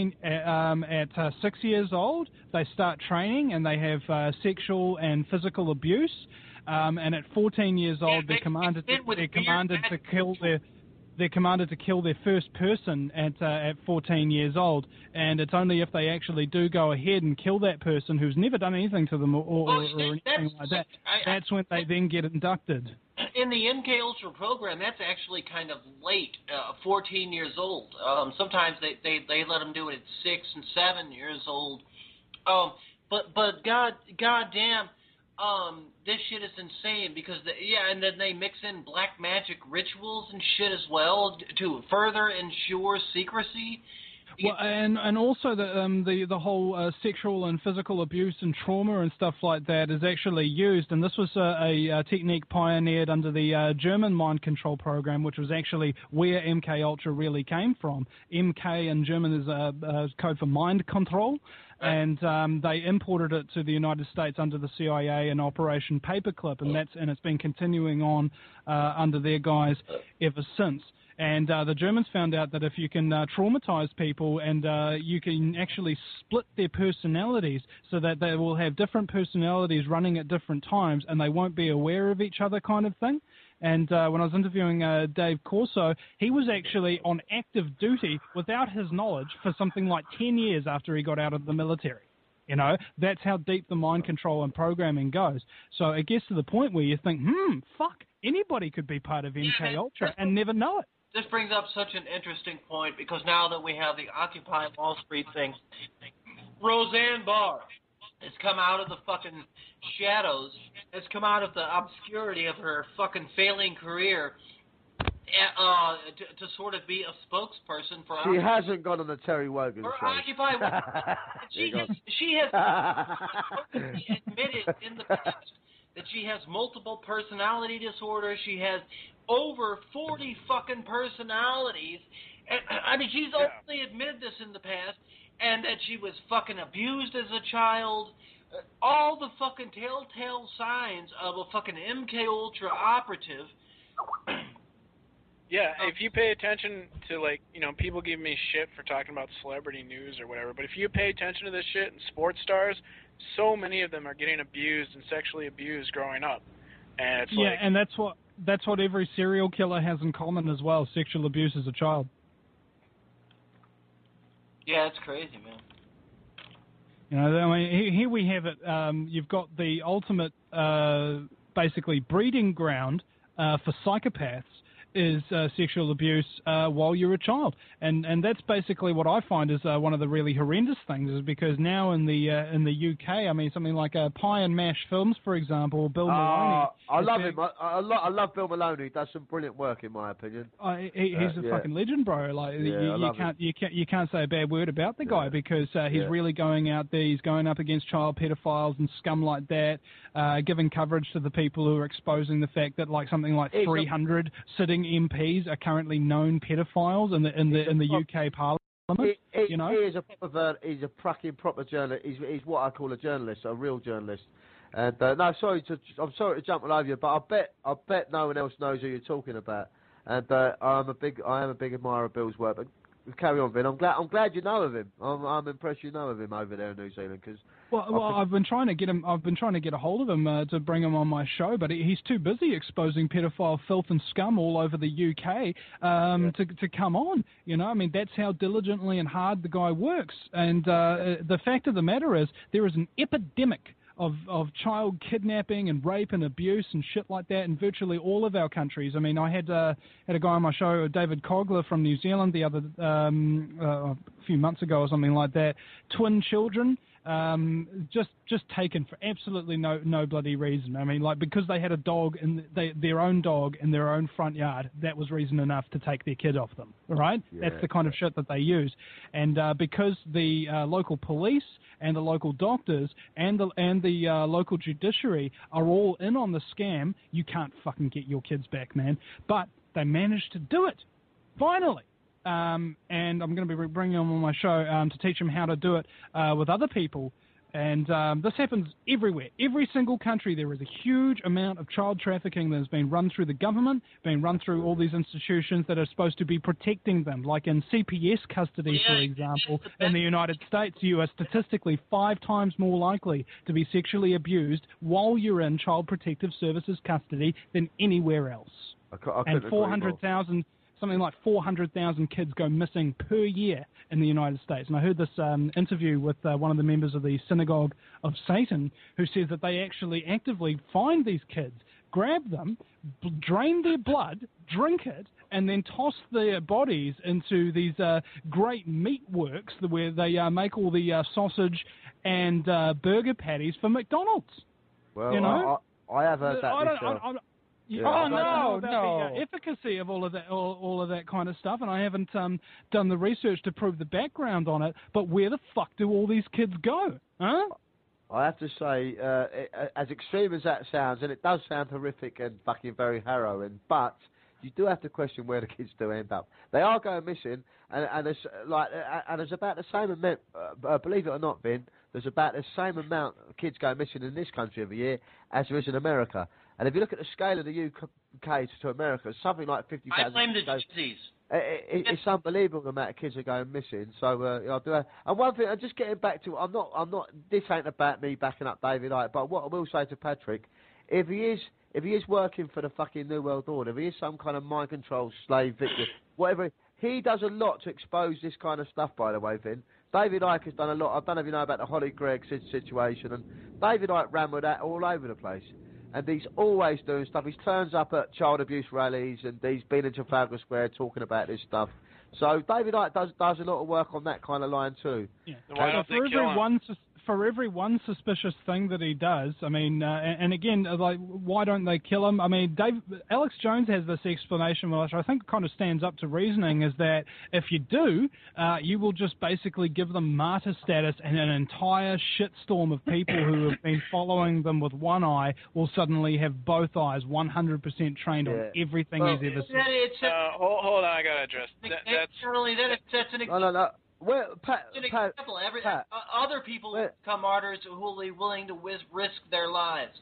6 years old, they start training and they have sexual and physical abuse. And at 14 years old, they're commanded to kill their first person at 14 years old, and it's only if they actually do go ahead and kill that person who's never done anything to them or anything like that. That's when they then get inducted. In the MK Ultra program, that's actually kind of late, 14 years old. Sometimes they let them do it at 6 and 7 years old. But goddamn. This shit is insane because and then they mix in black magic rituals and shit as well to further ensure secrecy. Well, and also the whole sexual and physical abuse and trauma and stuff like that is actually used, and this was a technique pioneered under the German mind control program, which was actually where MK Ultra really came from. MK in German is code for mind control. And they imported it to the United States under the CIA in Operation Paperclip, and it's been continuing on under their guise ever since. And the Germans found out that if you can traumatize people and you can actually split their personalities so that they will have different personalities running at different times and they won't be aware of each other kind of thing. And when I was interviewing Dave Corso, he was actually on active duty without his knowledge for something like 10 years after he got out of the military. You know, that's how deep the mind control and programming goes. So it gets to the point where you think, fuck, anybody could be part of MK Ultra and never know it. This brings up such an interesting point because now that we have the Occupy Wall Street thing, Roseanne Barr has come out of the fucking shadows, has come out of the obscurity of her fucking failing career to sort of be a spokesperson for She hasn't gone on the Terry Wogan show. Occupy Wall Street. She has admitted in the past that she has multiple personality disorder. She has over 40 fucking personalities. And, I mean, she's openly admitted this in the past. And that she was fucking abused as a child. All the fucking telltale signs of a fucking MK Ultra operative. Yeah, if you pay attention to, like, you know, people give me shit for talking about celebrity news or whatever, but if you pay attention to this shit and sports stars, so many of them are getting abused and sexually abused growing up. And it's and that's what every serial killer has in common as well, sexual abuse as a child. Yeah, it's crazy, man. You know, I mean, here we have it. You've got the ultimate, basically, breeding ground for psychopaths is sexual abuse while you're a child, and that's basically what I find is one of the really horrendous things, is because now in the UK, I mean, something like Pie and Mash Films, for example, Bill Maloney. I love him. I love Bill Maloney. He does some brilliant work, in my opinion. He's a fucking legend, bro. Like you can't say a bad word about the guy, because he's really going out there. He's going up against child pedophiles and scum like that, giving coverage to the people who are exposing the fact that like something like 300 sitting MPs are currently known pedophiles in the UK Parliament. He is he's a fucking proper journalist. He's what I call a journalist, a real journalist. And I'm sorry to jump all over you, but I bet no one else knows who you're talking about. And I am a big admirer of Bill's work. But carry on, Vin. I'm glad you know of him. I'm impressed you know of him over there in New Zealand, because. Well, I've been trying to get him. I've been trying to get a hold of him to bring him on my show, but he's too busy exposing pedophile filth and scum all over the UK to come on. You know, I mean, that's how diligently and hard the guy works. And the fact of the matter is, there is an epidemic of child kidnapping and rape and abuse and shit like that in virtually all of our countries. I mean, I had a guy on my show, David Cogler from New Zealand, the other a few months ago or something like that. Twin children. Just taken for absolutely no bloody reason. I mean, like, because they had a dog their own dog in their own front yard, that was reason enough to take their kid off them, right? Yeah. That's the kind of shit that they use. And because the local police and the local doctors and the local judiciary are all in on the scam, you can't fucking get your kids back, man. But they managed to do it, finally. And I'm going to be bringing him on my show to teach him how to do it with other people. And this happens everywhere. Every single country, there is a huge amount of child trafficking that has been run through the government, been run through all these institutions that are supposed to be protecting them. Like in CPS custody, for example, in the United States, you are statistically 5 times more likely to be sexually abused while you're in Child Protective Services custody than anywhere else. And 400,000... Something like 400,000 kids go missing per year in the United States. And I heard this interview with one of the members of the Synagogue of Satan, who says that they actually actively find these kids, grab them, drain their blood, drink it, and then toss their bodies into these great meat works where they make all the sausage and burger patties for McDonald's. Well, you know? I have heard that. The efficacy of all of that kind of stuff, and I haven't done the research to prove the background on it. But where the fuck do all these kids go? Huh? I have to say, as extreme as that sounds, and it does sound horrific and fucking very harrowing, but you do have to question where the kids do end up. They are going missing, and there's about the same amount. Believe it or not, Vin, there's about the same amount of kids going missing in this country every year as there is in America. And if you look at the scale of the UK to America, it's something like 50,000. I blame the Gypsies. It's unbelievable the amount of kids are going missing. So I do have, and one thing, I'm just getting back to, I'm not. This ain't about me backing up David Icke, but what I will say to Patrick, if he is working for the fucking New World Order, if he is some kind of mind control slave victim, whatever, he does a lot to expose this kind of stuff. By the way, Vin, David Icke has done a lot. I don't know if you know about the Holly Gregg situation, and David Icke ran with that all over the place. And he's always doing stuff. He turns up at child abuse rallies, and he's been in Trafalgar Square talking about this stuff. So David Icke does a lot of work on that kind of line too. Yeah. For every one suspicious thing that he does, I mean, and again, like, why don't they kill him? I mean, Alex Jones has this explanation, which I think kind of stands up to reasoning, is that if you do, you will just basically give them martyr status, and an entire shitstorm of people who have been following them with one eye will suddenly have both eyes 100% trained on everything he's ever seen. Hold on, I gotta address. That's an example. No. Well, Pat, other people become martyrs who will be willing to risk their lives.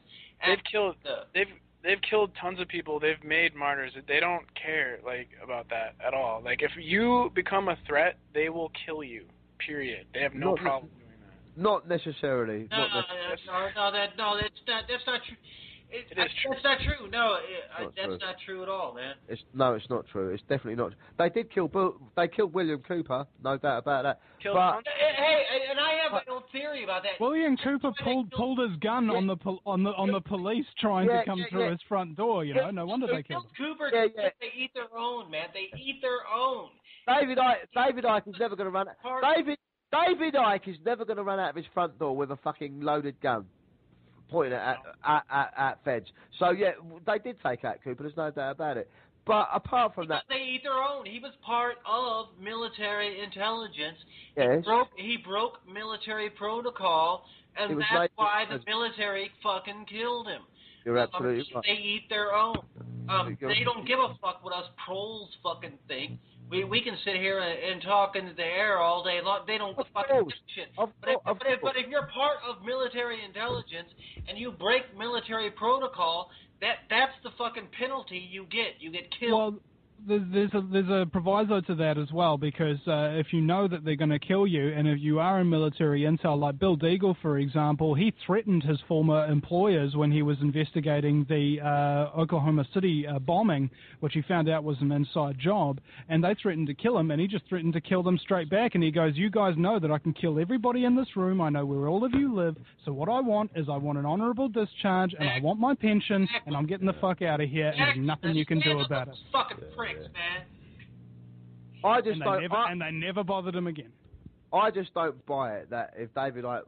They've killed tons of people. They've made martyrs. They don't care about that at all. Like, if you become a threat, they will kill you. Period. They have no problem doing that. Not necessarily. That's not true. That's not true. No, that's not true at all, man. It's not true. It's definitely not. They did kill William Cooper, no doubt about that. Hey, and I have my own theory about that. William Cooper pulled his gun on the police trying to come through his front door. You know, no wonder they killed him. Cooper. They eat their own, man. They eat their own. David Icke is never going to run. David Icke is never going to run out of his front door with a fucking loaded gun, pointing at feds. So yeah, they did take out Cooper. There's no doubt about it. But apart from that, they eat their own. He was part of military intelligence. Yes. He broke military protocol, and that's why the military fucking killed him. You're absolutely right. They eat their own. They don't give a fuck what us proles fucking think. We can sit here and talk into the air all day long. They don't fucking give shit. But if you're part of military intelligence and you break military protocol, that's the fucking penalty you get. You get killed. Well, there's a proviso to that as well, because if you know that they're going to kill you, and if you are in military intel, like Bill Deagle, for example, he threatened his former employers when he was investigating the Oklahoma City bombing, which he found out was an inside job, and they threatened to kill him, and he just threatened to kill them straight back, and he goes, you guys know that I can kill everybody in this room, I know where all of you live, so what I want is I want an honorable discharge, and I want my pension, and I'm getting the fuck out of here, and there's nothing you can do about it. Fucking pricks, man. They never bothered him again. I just don't buy it that if David Icke,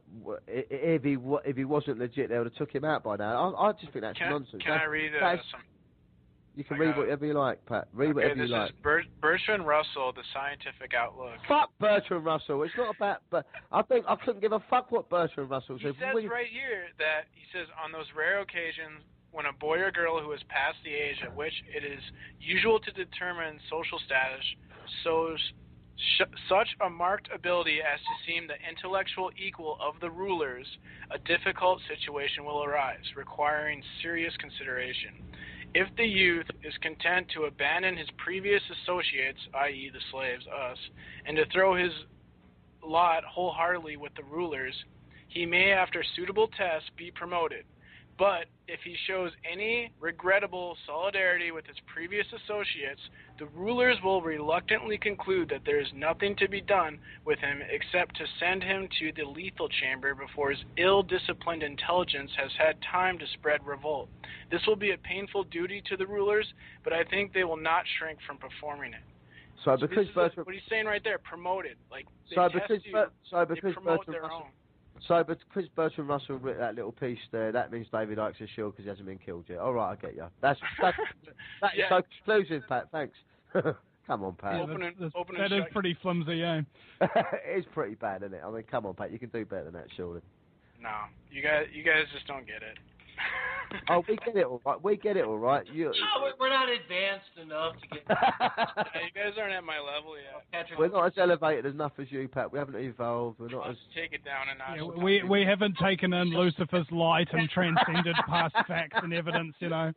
if he wasn't legit, they would have took him out by now. I just think that's nonsense. Can I read some? You can read whatever you like, Pat. Read whatever you like. This is Bertrand Russell, The Scientific Outlook. Fuck Bertrand Russell. It's not about. But I think I couldn't give a fuck what Bertrand Russell said. He says right here that he says on those rare occasions when a boy or girl who is past the age at which it is usual to determine social status shows such a marked ability as to seem the intellectual equal of the rulers, a difficult situation will arise, requiring serious consideration. If the youth is content to abandon his previous associates, i.e. the slaves, us, and to throw his lot wholeheartedly with the rulers, he may, after suitable tests, be promoted. But if he shows any regrettable solidarity with his previous associates, the rulers will reluctantly conclude that there is nothing to be done with him except to send him to the lethal chamber before his ill-disciplined intelligence has had time to spread revolt. This will be a painful duty to the rulers, but I think they will not shrink from performing it. So because what he's saying right there, promoted. Like they promote their own. So, because Bertrand Russell wrote that little piece there, that means David Icke's a shield because he hasn't been killed yet. All right, I get you. That is so exclusive, Pat. Thanks. Come on, Pat. That is pretty flimsy, eh? It is pretty bad, isn't it? I mean, come on, Pat. You can do better than that, surely. No, you guys just don't get it. Oh, we get it all right. We get it all right. No, we're not advanced enough to get. You guys aren't at my level yet. We're not as elevated enough as you, Pat. We haven't evolved. We're not as. Take it down a notch. Yeah, we haven't taken in Lucifer's light and transcended past facts and evidence. You know.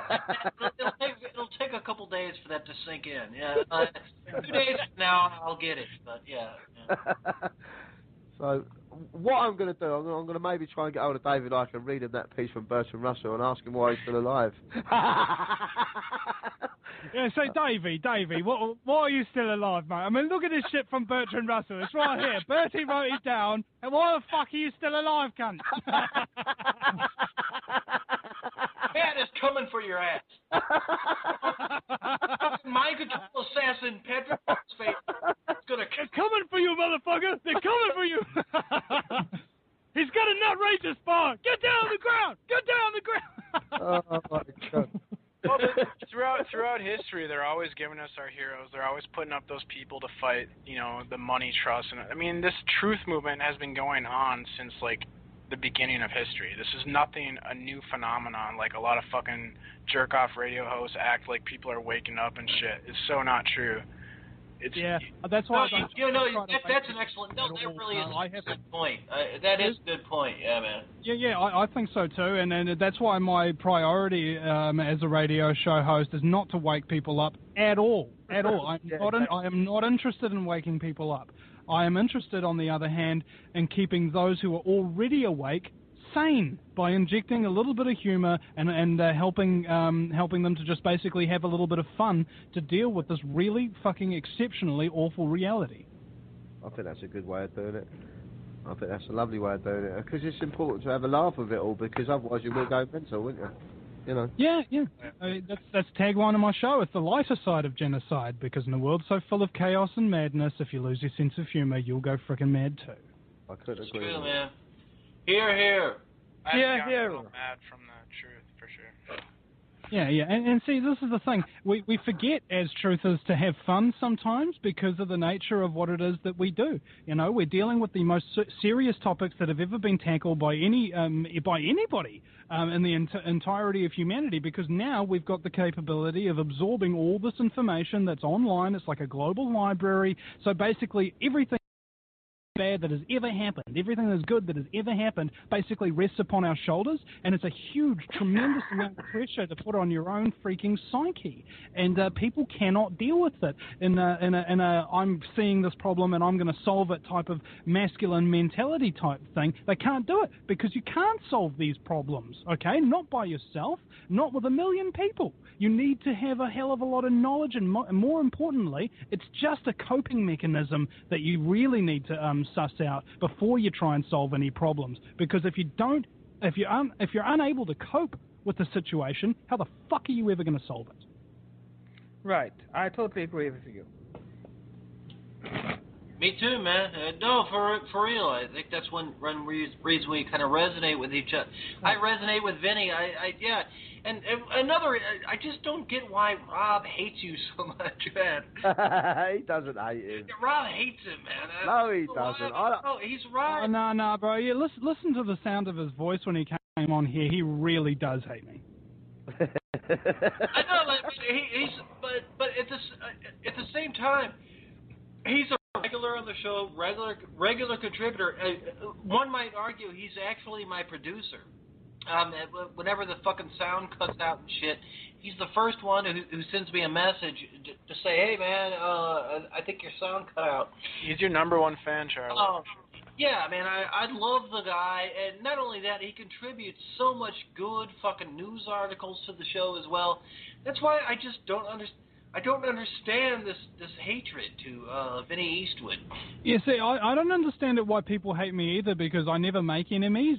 It'll take a couple days for that to sink in. Yeah, 2 days from now I'll get it. But yeah. So. What I'm going to do, I'm going to maybe try and get hold of David Icke and read him that piece from Bertrand Russell and ask him why he's still alive. Yeah, so Davey, why are you still alive, mate? I mean, look at this shit from Bertrand Russell. It's right here. Bertie wrote it down. And why the fuck are you still alive, cunt? Pat is coming for your ass. Mind control assassin, Patrick Face. They're coming for you, motherfucker. They're coming for you. He's got a nut razor spar. Get down on the ground. Get down on the ground. Oh, my God. Well, throughout history, they're always giving us our heroes. They're always putting up those people to fight, the money trust. And I mean, this truth movement has been going on since, like, the beginning of history. This is a new phenomenon. Like, a lot of fucking jerk-off radio hosts act like people are waking up and shit. It's so not true. That's why. That's an excellent. No, that really is a good point. That is a good point. Yeah, man. Yeah, I think so too, and that's why my priority as a radio show host is not to wake people up at all. At all. I am not interested in waking people up. I am interested, on the other hand, in keeping those who are already awake sane by injecting a little bit of humor and helping them to just basically have a little bit of fun to deal with this really fucking exceptionally awful reality. I think that's a good way of doing it. I think that's a lovely way of doing it, because it's important to have a laugh with it all, because otherwise you will go mental, wouldn't you? You know. Yeah. That's tagline of my show. It's the lighter side of genocide, because in a world so full of chaos and madness, if you lose your sense of humor, you'll go frickin' mad too. I couldn't agree. True, man. Here. I've gotten a little mad from the truth, for sure. Yeah, and see, this is the thing. We forget as truthers to have fun sometimes because of the nature of what it is that we do. You know, we're dealing with the most serious topics that have ever been tackled by anybody in the entirety of humanity, because now we've got the capability of absorbing all this information that's online. It's like a global library. So basically everything bad that has ever happened, everything that's good that has ever happened, basically rests upon our shoulders, and it's a huge, tremendous amount of pressure to put on your own freaking psyche, and people cannot deal with it in a I'm seeing this problem and I'm going to solve it type of masculine mentality type thing. They can't do it because you can't solve these problems, okay? Not by yourself, not with a million people. You need to have a hell of a lot of knowledge, and more importantly, it's just a coping mechanism that you really need to suss out before you try and solve any problems. Because if you're unable to cope with the situation, how the fuck are you ever going to solve it? Right, I totally agree with you. Me too, man. No, for real. I think that's one reason we kind of resonate with each other. I resonate with Vinny. Yeah. And another, I just don't get why Rob hates you so much, man. He doesn't hate him. Rob hates him, man. No, he doesn't. No, he's right. Oh, no, bro. Yeah, listen to the sound of his voice when he came on here. He really does hate me. I know, like, but at the same time, he's a regular on the show, regular contributor. One might argue he's actually my producer. Whenever the fucking sound cuts out and shit, he's the first one who sends me a message to say, hey, man, I think your sound cut out. He's your number one fan, Charlie. Yeah, man, I love the guy, and not only that, he contributes so much good fucking news articles to the show as well. That's why I just don't understand. I don't understand this hatred to Vinny Eastwood. Yeah, see, I don't understand why people hate me either, because I never make enemies.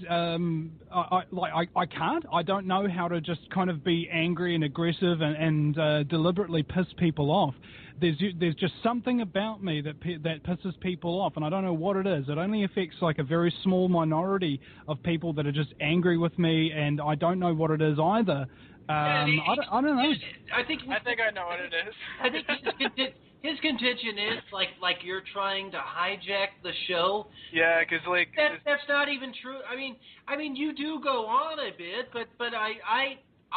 I can't. I don't know how to just kind of be angry and aggressive and deliberately piss people off. There's just something about me that pisses people off, and I don't know what it is. It only affects like a very small minority of people that are just angry with me, and I don't know what it is either. I don't know. I think I know what it is. I think his contention is like you're trying to hijack the show. Yeah, because like that's not even true. I mean you do go on a bit, but I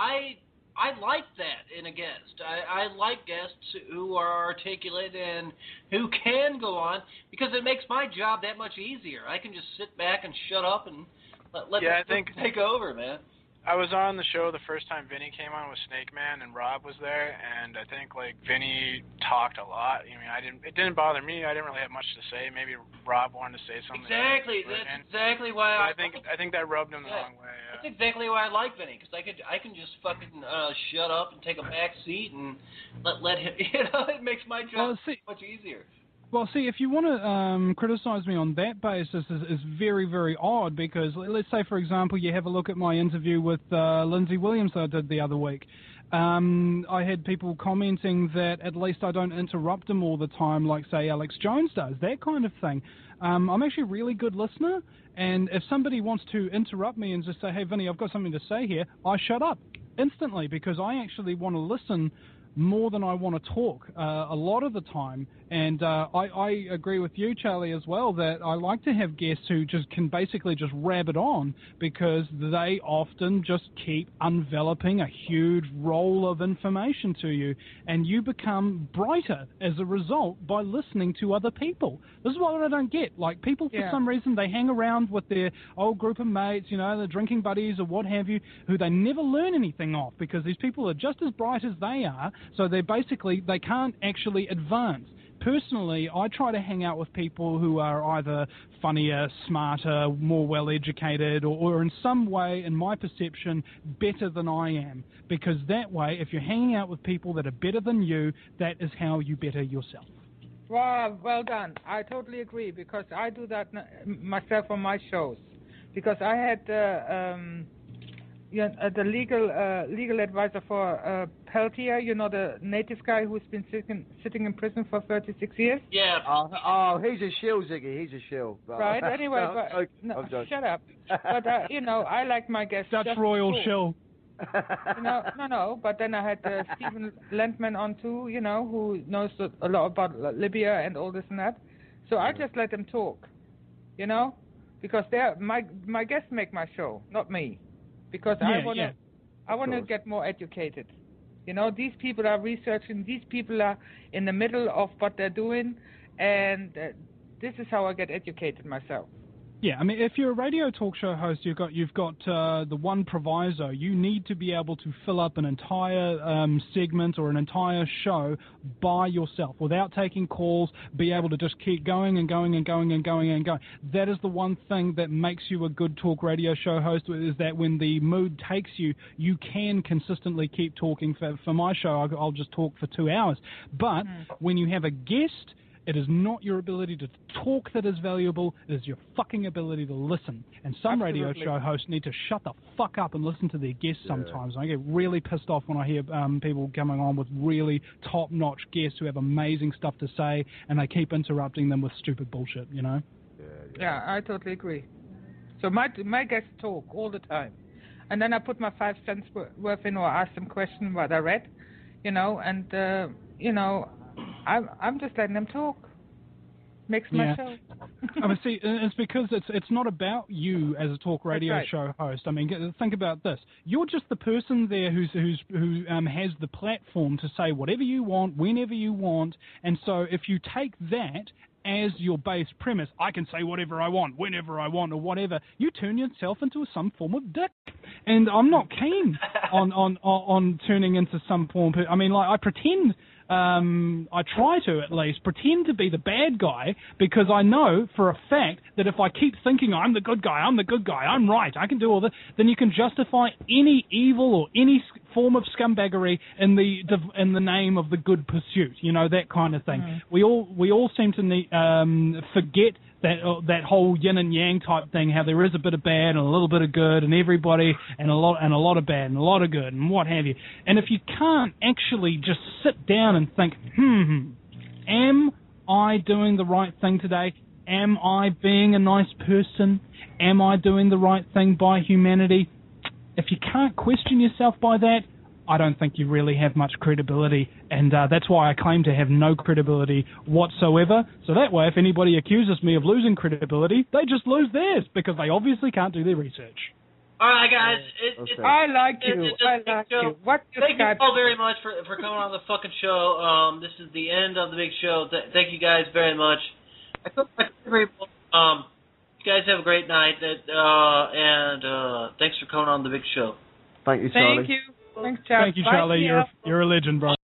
like that in a guest. I like guests who are articulate and who can go on, because it makes my job that much easier. I can just sit back and shut up and let take over, man. I was on the show the first time Vinny came on with Snake Man, and Rob was there, and I think like Vinny talked a lot. I mean, it didn't bother me. I didn't really have much to say. Maybe Rob wanted to say something. Exactly. That's exactly why I think that rubbed him the wrong way. Yeah. That's exactly why I like Vinny, because I can just fucking shut up and take a back seat and let him. It makes my job much easier. Well, see, if you want to criticize me on that basis, is very, very odd, because let's say, for example, you have a look at my interview with Lindsay Williams that I did the other week. I had people commenting that at least I don't interrupt them all the time like, say, Alex Jones does, that kind of thing. I'm actually a really good listener, and if somebody wants to interrupt me and just say, hey, Vinny, I've got something to say here, I shut up instantly, because I actually want to listen more than I want to talk a lot of the time. And I agree with you, Charlie, as well, that I like to have guests who just can basically just rabbit on, because they often just keep enveloping a huge roll of information to you, and you become brighter as a result by listening to other people. This is what I don't get. Like, people, for some reason, they hang around with their old group of mates, their drinking buddies or what have you, who they never learn anything off, because these people are just as bright as they are, so they can't actually advance. personally, I try to hang out with people who are either funnier, smarter, more well-educated, or in some way, in my perception, better than I am. Because that way, if you're hanging out with people that are better than you, that is how you better yourself. Wow, well done. I totally agree, because I do that myself on my shows. Because I had the legal advisor for Peltier, the native guy who's been sitting in prison for 36 years. Yeah. Oh, he's a shill, Ziggy. He's a shill. Right. Anyway, shut up. But I like my guests. Dutch Royal Shill. No. But then I had Stephen Landman on too. Who knows a lot about Libya and all this and that. So I just let them talk. Because they're my guests make my show, not me. Because I want to get more educated. These people are researching. These people are in the middle of what they're doing, and this is how I get educated myself. Yeah, I mean, if you're a radio talk show host, you've got the one proviso. You need to be able to fill up an entire segment or an entire show by yourself without taking calls, be able to just keep going and going and going and going and going. That is the one thing that makes you a good talk radio show host, is that when the mood takes you, you can consistently keep talking. For my show, I'll just talk for 2 hours. But when you have a guest, it is not your ability to talk that is valuable, it is your fucking ability to listen. And some radio show hosts need to shut the fuck up and listen to their guests sometimes. I get really pissed off when I hear people coming on with really top-notch guests who have amazing stuff to say, and they keep interrupting them with stupid bullshit, Yeah, I totally agree. So my guests talk all the time. And then I put my 5 cents worth in, or ask them questions what I read, and, I'm just letting them talk. Makes my show. I mean, see, it's because it's not about you as a talk radio show host. I mean, think about this. You're just the person there who has the platform to say whatever you want, whenever you want. And so if you take that as your base premise, I can say whatever I want, whenever I want, or whatever, you turn yourself into some form of dick. And I'm not keen on turning into some form. I mean, like, I pretend. I try to, at least, pretend to be the bad guy, because I know for a fact that if I keep thinking I'm the good guy, I'm right, I can do all this, then you can justify any evil or any form of scumbaggery in the name of the good pursuit, that kind of thing. We all seem to forget that whole yin and yang type thing, how there is a bit of bad and a little bit of good, and everybody, and a lot of bad and a lot of good, and what have you. And if you can't actually just sit down and think, am I doing the right thing today? Am I being a nice person? Am I doing the right thing by humanity? If you can't question yourself by that, I don't think you really have much credibility, and that's why I claim to have no credibility whatsoever. So that way, if anybody accuses me of losing credibility, they just lose theirs, because they obviously can't do their research. All right, guys. I like you. Thank you all very much for coming on the fucking show. This is the end of the big show. Thank you guys very much. You guys have a great night, and thanks for coming on the big show. Thank you, Charlie. Thank you. Thanks, Charlie. Thank you, Charlie. You're a legend, bro.